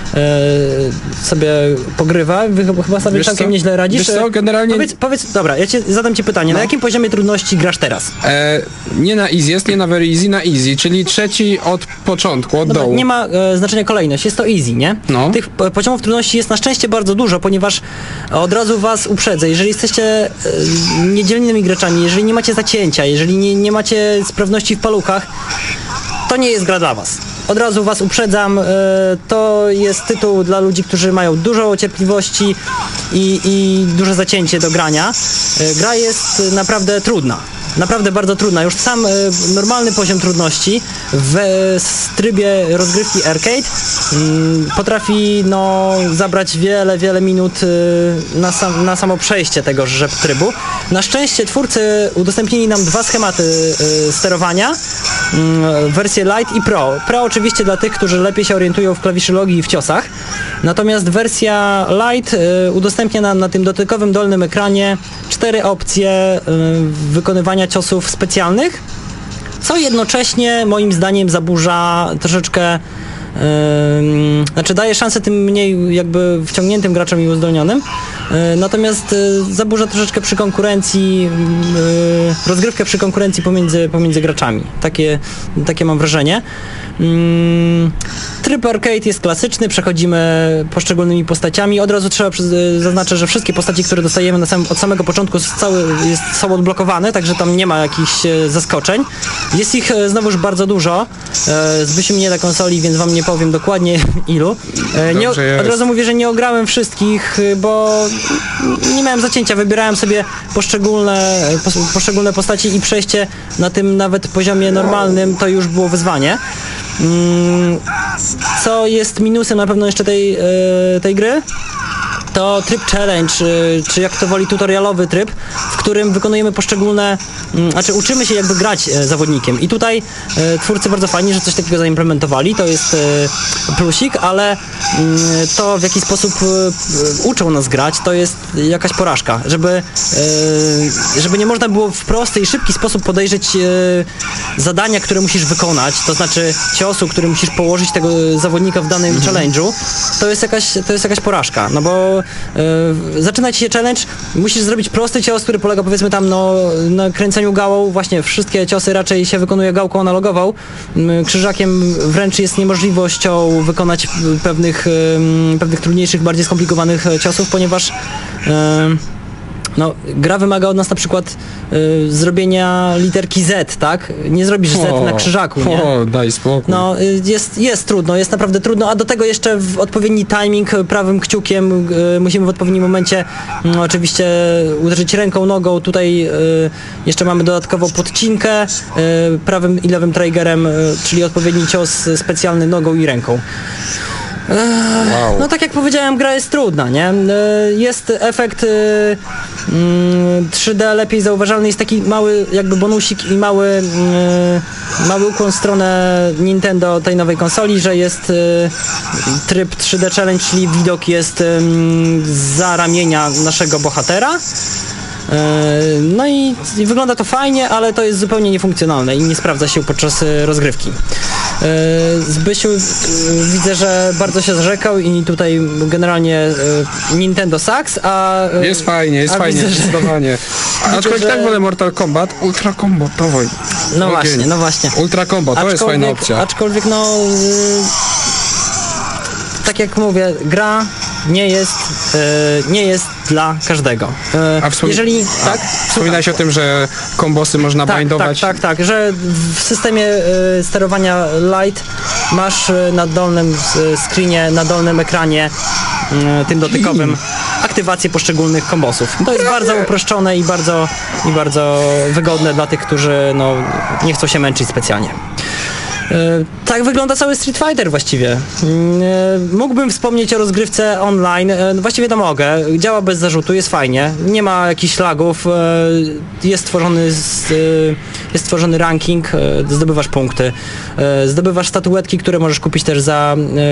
sobie pogrywa. Wy chyba sobie Wiesz całkiem co? nieźle radzisz. Wiesz co, generalnie... Powiedz, powiedz, dobra, ja cię zadam ci pytanie, No. na jakim poziomie trudności grasz teraz? E, nie na easy jest, nie na very easy, na easy, czyli trzeci od początku, od Dobra, dołu. nie ma e, znaczenia kolejność, jest to easy, nie? No. Tych po- poziomów trudności jest na szczęście bardzo dużo, ponieważ od razu was uprzedzę, jeżeli jesteście e, niedzielnymi graczami, jeżeli nie macie zacięcia, jeżeli nie, nie macie sprawności w paluchach, to nie jest gra dla was. Od razu was uprzedzam, e, to jest tytuł dla ludzi, którzy mają dużo cierpliwości i, i duże zacięcie do grania. E, gra jest naprawdę trudna. Naprawdę bardzo trudna. Już sam e, normalny poziom trudności w e, trybie rozgrywki arcade mm, potrafi no, zabrać wiele, wiele minut e, na, sam, na samo przejście tego że trybu. Na szczęście twórcy udostępnili nam dwa schematy e, sterowania, mm, wersję Lite i Pro. Pro oczywiście dla tych, którzy lepiej się orientują w klawiszologii i w ciosach. Natomiast wersja Lite e, udostępnia nam na tym dotykowym dolnym ekranie cztery opcje e, wykonywania ciosów specjalnych, co jednocześnie moim zdaniem zaburza troszeczkę, yy, znaczy daje szansę tym mniej jakby wciągniętym graczom i uzdolnionym, yy, natomiast yy, zaburza troszeczkę przy konkurencji, yy, rozgrywkę przy konkurencji pomiędzy, pomiędzy graczami. Takie, takie mam wrażenie. Yy, Tryb arcade jest klasyczny, przechodzimy poszczególnymi postaciami. Od razu trzeba przyz- zaznaczyć, że wszystkie postaci, które dostajemy na samym, od samego początku jest cały, jest, są odblokowane, także tam nie ma jakichś e, zaskoczeń. Jest ich e, znowuż bardzo dużo. E, zbyśmy mnie na konsoli, więc wam nie powiem dokładnie ilu. E, nie, Dobrze jest. od razu mówię, że nie ograłem wszystkich, e, bo nie miałem zacięcia. Wybierałem sobie poszczególne, pos, poszczególne postaci i przejście na tym nawet poziomie normalnym to już było wyzwanie. Mm, Co jest minusem na pewno jeszcze tej, e, tej gry, to tryb challenge, e, czy jak to woli tutorialowy tryb, w którym wykonujemy poszczególne, mm, znaczy uczymy się jakby grać e, zawodnikiem. I tutaj e, twórcy bardzo fajnie, że coś takiego zaimplementowali, to jest e, plusik, ale mm, to w jaki sposób e, uczą nas grać, to jest jakaś porażka. Żeby, e, żeby nie można było w prosty i szybki sposób podejrzeć e, zadania, które musisz wykonać, to znaczy ciosu, który musisz położyć tego zawodnika w danym challenge'u, to jest jakaś, to jest jakaś porażka, no bo e, zaczyna ci się challenge, musisz zrobić prosty cios, który polega powiedzmy tam no, na kręceniu gałą, właśnie wszystkie ciosy raczej się wykonuje gałką analogową, M, krzyżakiem wręcz jest niemożliwością wykonać pewnych, em, pewnych trudniejszych, bardziej skomplikowanych e, ciosów, ponieważ e, no, gra wymaga od nas na przykład y, zrobienia literki Z, tak? Nie zrobisz Z O, na krzyżaku, nie? O, daj spokój. No, y, jest, jest trudno, jest naprawdę trudno, a do tego jeszcze w odpowiedni timing, y, prawym kciukiem y, musimy w odpowiednim momencie y, oczywiście uderzyć ręką, nogą, tutaj y, jeszcze mamy dodatkowo podcinkę, y, prawym i lewym triggerem, y, czyli odpowiedni cios specjalny nogą i ręką. Wow. No tak jak powiedziałem, gra jest trudna, nie? Y, Jest efekt y, mm, trzy D lepiej zauważalny, jest taki mały jakby bonusik i mały, y, mały ukłon w stronę Nintendo tej nowej konsoli, że jest y, tryb trzy D Challenge, czyli widok jest y, za ramienia naszego bohatera. E, No i, i wygląda to fajnie, ale to jest zupełnie niefunkcjonalne i nie sprawdza się podczas e, rozgrywki. E, Zbysiu, e, widzę, że bardzo się zrzekał i tutaj generalnie e, Nintendo sucks, a... e, Jest fajnie, jest a fajnie, widzę, że- zdecydowanie. Aczkolwiek że- tak wolę Mortal Kombat, Ultra Combo, dawaj. No Ogień. właśnie, no właśnie. Ultra Combo, to jest fajna opcja. Aczkolwiek no... e, Tak jak mówię, gra nie jest, e, nie jest dla każdego. E, A wspom- Jeżeli... a, tak? Wspominałeś o tym, że kombosy można Tak, bindować. tak, tak, tak, że w systemie y, sterowania Lite masz y, na dolnym y, screenie, na dolnym ekranie y, tym dotykowym aktywację poszczególnych kombosów. To jest bardzo uproszczone i bardzo, i bardzo wygodne dla tych, którzy no, nie chcą się męczyć specjalnie. E, Tak wygląda cały Street Fighter właściwie. Mm, e, Mógłbym wspomnieć o rozgrywce online, e, no właściwie to mogę. Działa bez zarzutu, jest fajnie, nie ma jakichś lagów, e, jest tworzony, z, e, jest tworzony ranking, e, zdobywasz punkty, e, zdobywasz statuetki, które możesz kupić też za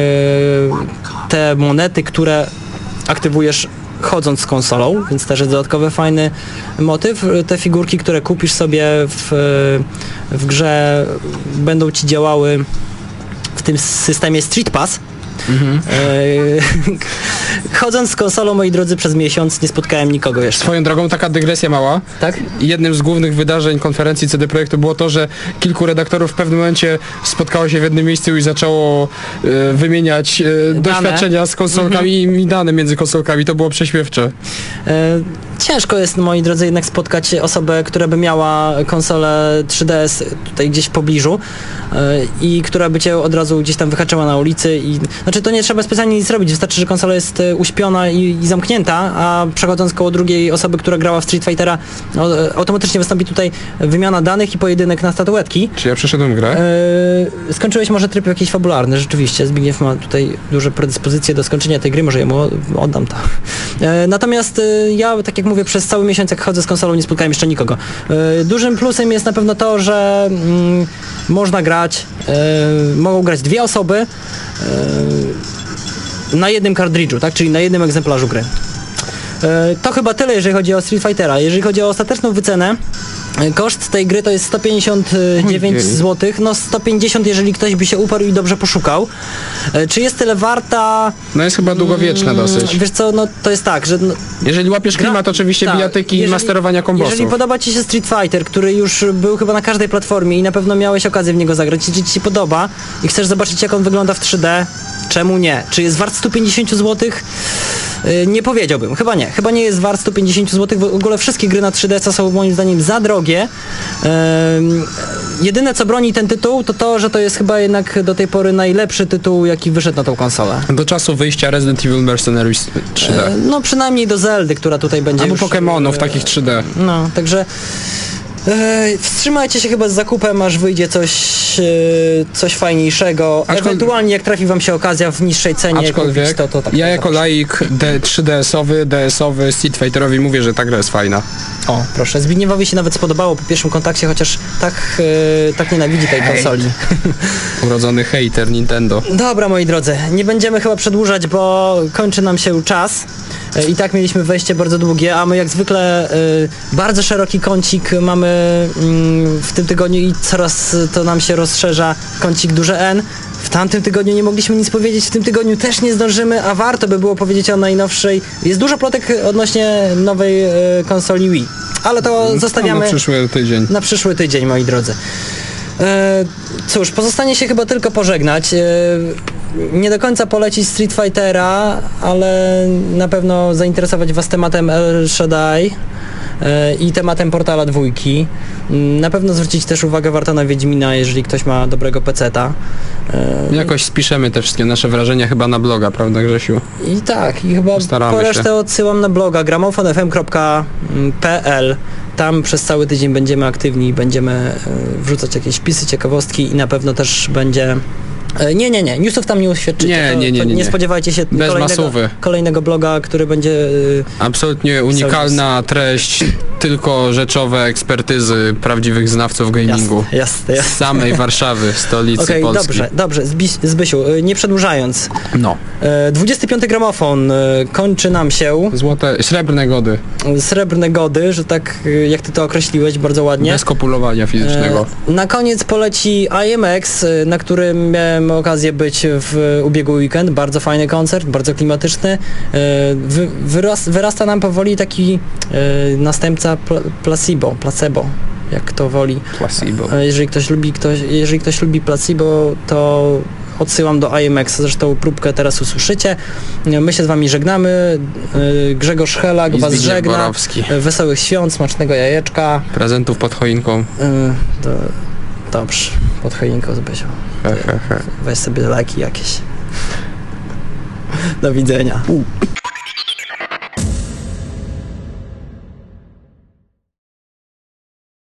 e, te monety, które aktywujesz chodząc z konsolą, więc też jest dodatkowy fajny motyw. Te figurki, które kupisz sobie w, w grze, będą ci działały w tym systemie Street Pass, Mhm. Chodząc z konsolą, moi drodzy, przez miesiąc nie spotkałem nikogo jeszcze. Swoją drogą, taka dygresja mała. Tak? Jednym z głównych wydarzeń konferencji C D Projektu było to, że kilku redaktorów w pewnym momencie spotkało się w jednym miejscu i zaczęło e, wymieniać e, doświadczenia z konsolkami mhm. i dane między konsolkami. To było prześmiewcze. E, ciężko jest, moi drodzy, jednak spotkać osobę, która by miała konsolę trzy D S tutaj gdzieś w pobliżu e, i która by cię od razu gdzieś tam wyhaczyła na ulicy. I, znaczy to nie trzeba specjalnie nic robić, wystarczy, że konsola jest uśpiona i, i zamknięta, a przechodząc koło drugiej osoby, która grała w Street Fightera, no, automatycznie wystąpi tutaj wymiana danych i pojedynek na statuetki. Czy ja przeszedłem grę? E, skończyłeś może tryb jakiś fabularny, rzeczywiście. Zbigniew ma tutaj duże predyspozycje do skończenia tej gry, może jemu oddam to. E, natomiast e, ja, tak jak mówię, przez cały miesiąc, jak chodzę z konsolą, nie spotkałem jeszcze nikogo. E, dużym plusem jest na pewno to, że mm, można grać, e, mogą grać dwie osoby e, na jednym kartridżu, tak? Czyli na jednym egzemplarzu gry. E, to chyba tyle, jeżeli chodzi o Street Fightera. Jeżeli chodzi o ostateczną wycenę, koszt tej gry to jest sto pięćdziesiąt dziewięć złotych, no sto pięćdziesiąt, jeżeli ktoś by się uparł i dobrze poszukał. E, czy jest tyle warta? No jest chyba długowieczna mm, dosyć. Wiesz co, no to jest tak, że... No, jeżeli łapiesz klimat, gra, oczywiście tak, bijatyki i masterowania kombosów. Jeżeli podoba ci się Street Fighter, który już był chyba na każdej platformie i na pewno miałeś okazję w niego zagrać, jeśli ci się podoba i chcesz zobaczyć, jak on wygląda w trzy D, czemu nie? Czy jest wart sto pięćdziesiąt złotych? Yy, nie powiedziałbym, chyba nie. Chyba nie jest wart sto pięćdziesiąt złotych, bo w ogóle wszystkie gry na trzy D S są moim zdaniem za drogie. Yy, jedyne, co broni ten tytuł, to to, że to jest chyba jednak do tej pory najlepszy tytuł, jaki wyszedł na tą konsolę. Do czasu wyjścia Resident Evil Mercenaries trzy D. Yy, no przynajmniej do Zeldy, która tutaj będzie albo już... Pokemonów yy, takich trzy D. No, także... Yy, wstrzymajcie się chyba z zakupem, aż wyjdzie coś, yy, coś fajniejszego. Aczkol... Ewentualnie jak trafi wam się okazja w niższej cenie Aczkolwiek kupić, to, to tak. ja jako laik D trzy D S-owy, D S-owy Street Fighterowi mówię, że ta gra jest fajna. O, proszę. Zbigniewowi się nawet spodobało po pierwszym kontakcie, chociaż tak, yy, tak nienawidzi tej konsoli. Urodzony hater Nintendo. Dobra, moi drodzy, nie będziemy chyba przedłużać, bo kończy nam się czas. I tak mieliśmy wejście bardzo długie, a my jak zwykle y, bardzo szeroki kącik mamy y, w tym tygodniu i coraz to nam się rozszerza kącik duże N. W tamtym tygodniu nie mogliśmy nic powiedzieć, w tym tygodniu też nie zdążymy, a warto by było powiedzieć o najnowszej. Jest dużo plotek odnośnie nowej y, konsoli Wii, ale to no, zostawiamy na przyszły tydzień. Na przyszły tydzień, moi drodzy. E, cóż, pozostanie się chyba tylko pożegnać. E, nie do końca polecić Street Fightera, ale na pewno zainteresować was tematem El Shaddai e, i tematem Portala dwójki. Na pewno zwrócić też uwagę warto na Wiedźmina, jeżeli ktoś ma dobrego peceta. E, Jakoś spiszemy te wszystkie nasze wrażenia chyba na bloga, prawda, Grzesiu? I tak, i chyba Postaramy po resztę się. odsyłam na bloga gramofon f m kropka p l. Tam przez cały tydzień będziemy aktywni, będziemy wrzucać jakieś wpisy, ciekawostki i na pewno też będzie... Nie, nie, nie, newsów tam nie uświadczycie. Nie, to, nie, nie, to nie, nie nie spodziewajcie się Bez kolejnego, masowy. kolejnego bloga, który będzie... Absolutnie unikalna treść, tylko rzeczowe ekspertyzy prawdziwych znawców gamingu. Jasne, jasne, jasne. Z samej Warszawy, stolicy okay, Polski. Dobrze, dobrze, Zbyś, Zbysiu, nie przedłużając. No. dwudziesty piąty gramofon kończy nam się. Złote, srebrne gody. Srebrne gody, że tak jak ty to określiłeś bardzo ładnie. Bez kopulowania fizycznego. Na koniec poleci I M X, na którym miałem okazję być w ubiegły weekend. Bardzo fajny koncert, bardzo klimatyczny. Wy, wyras, wyrasta nam powoli taki następca placebo, placebo, jak kto woli. Placebo. Jeżeli ktoś lubi, ktoś, jeżeli ktoś lubi placebo, to odsyłam do I M X, zresztą próbkę teraz usłyszycie. My się z wami żegnamy. Grzegorz Helak I was Zbigniew żegna. Borowski. Wesołych świąt, smacznego jajeczka. Prezentów pod choinką. Do, dobrze, pod choinką Zbysiu. He, he, he. Weź sobie lajki jakieś. Do widzenia.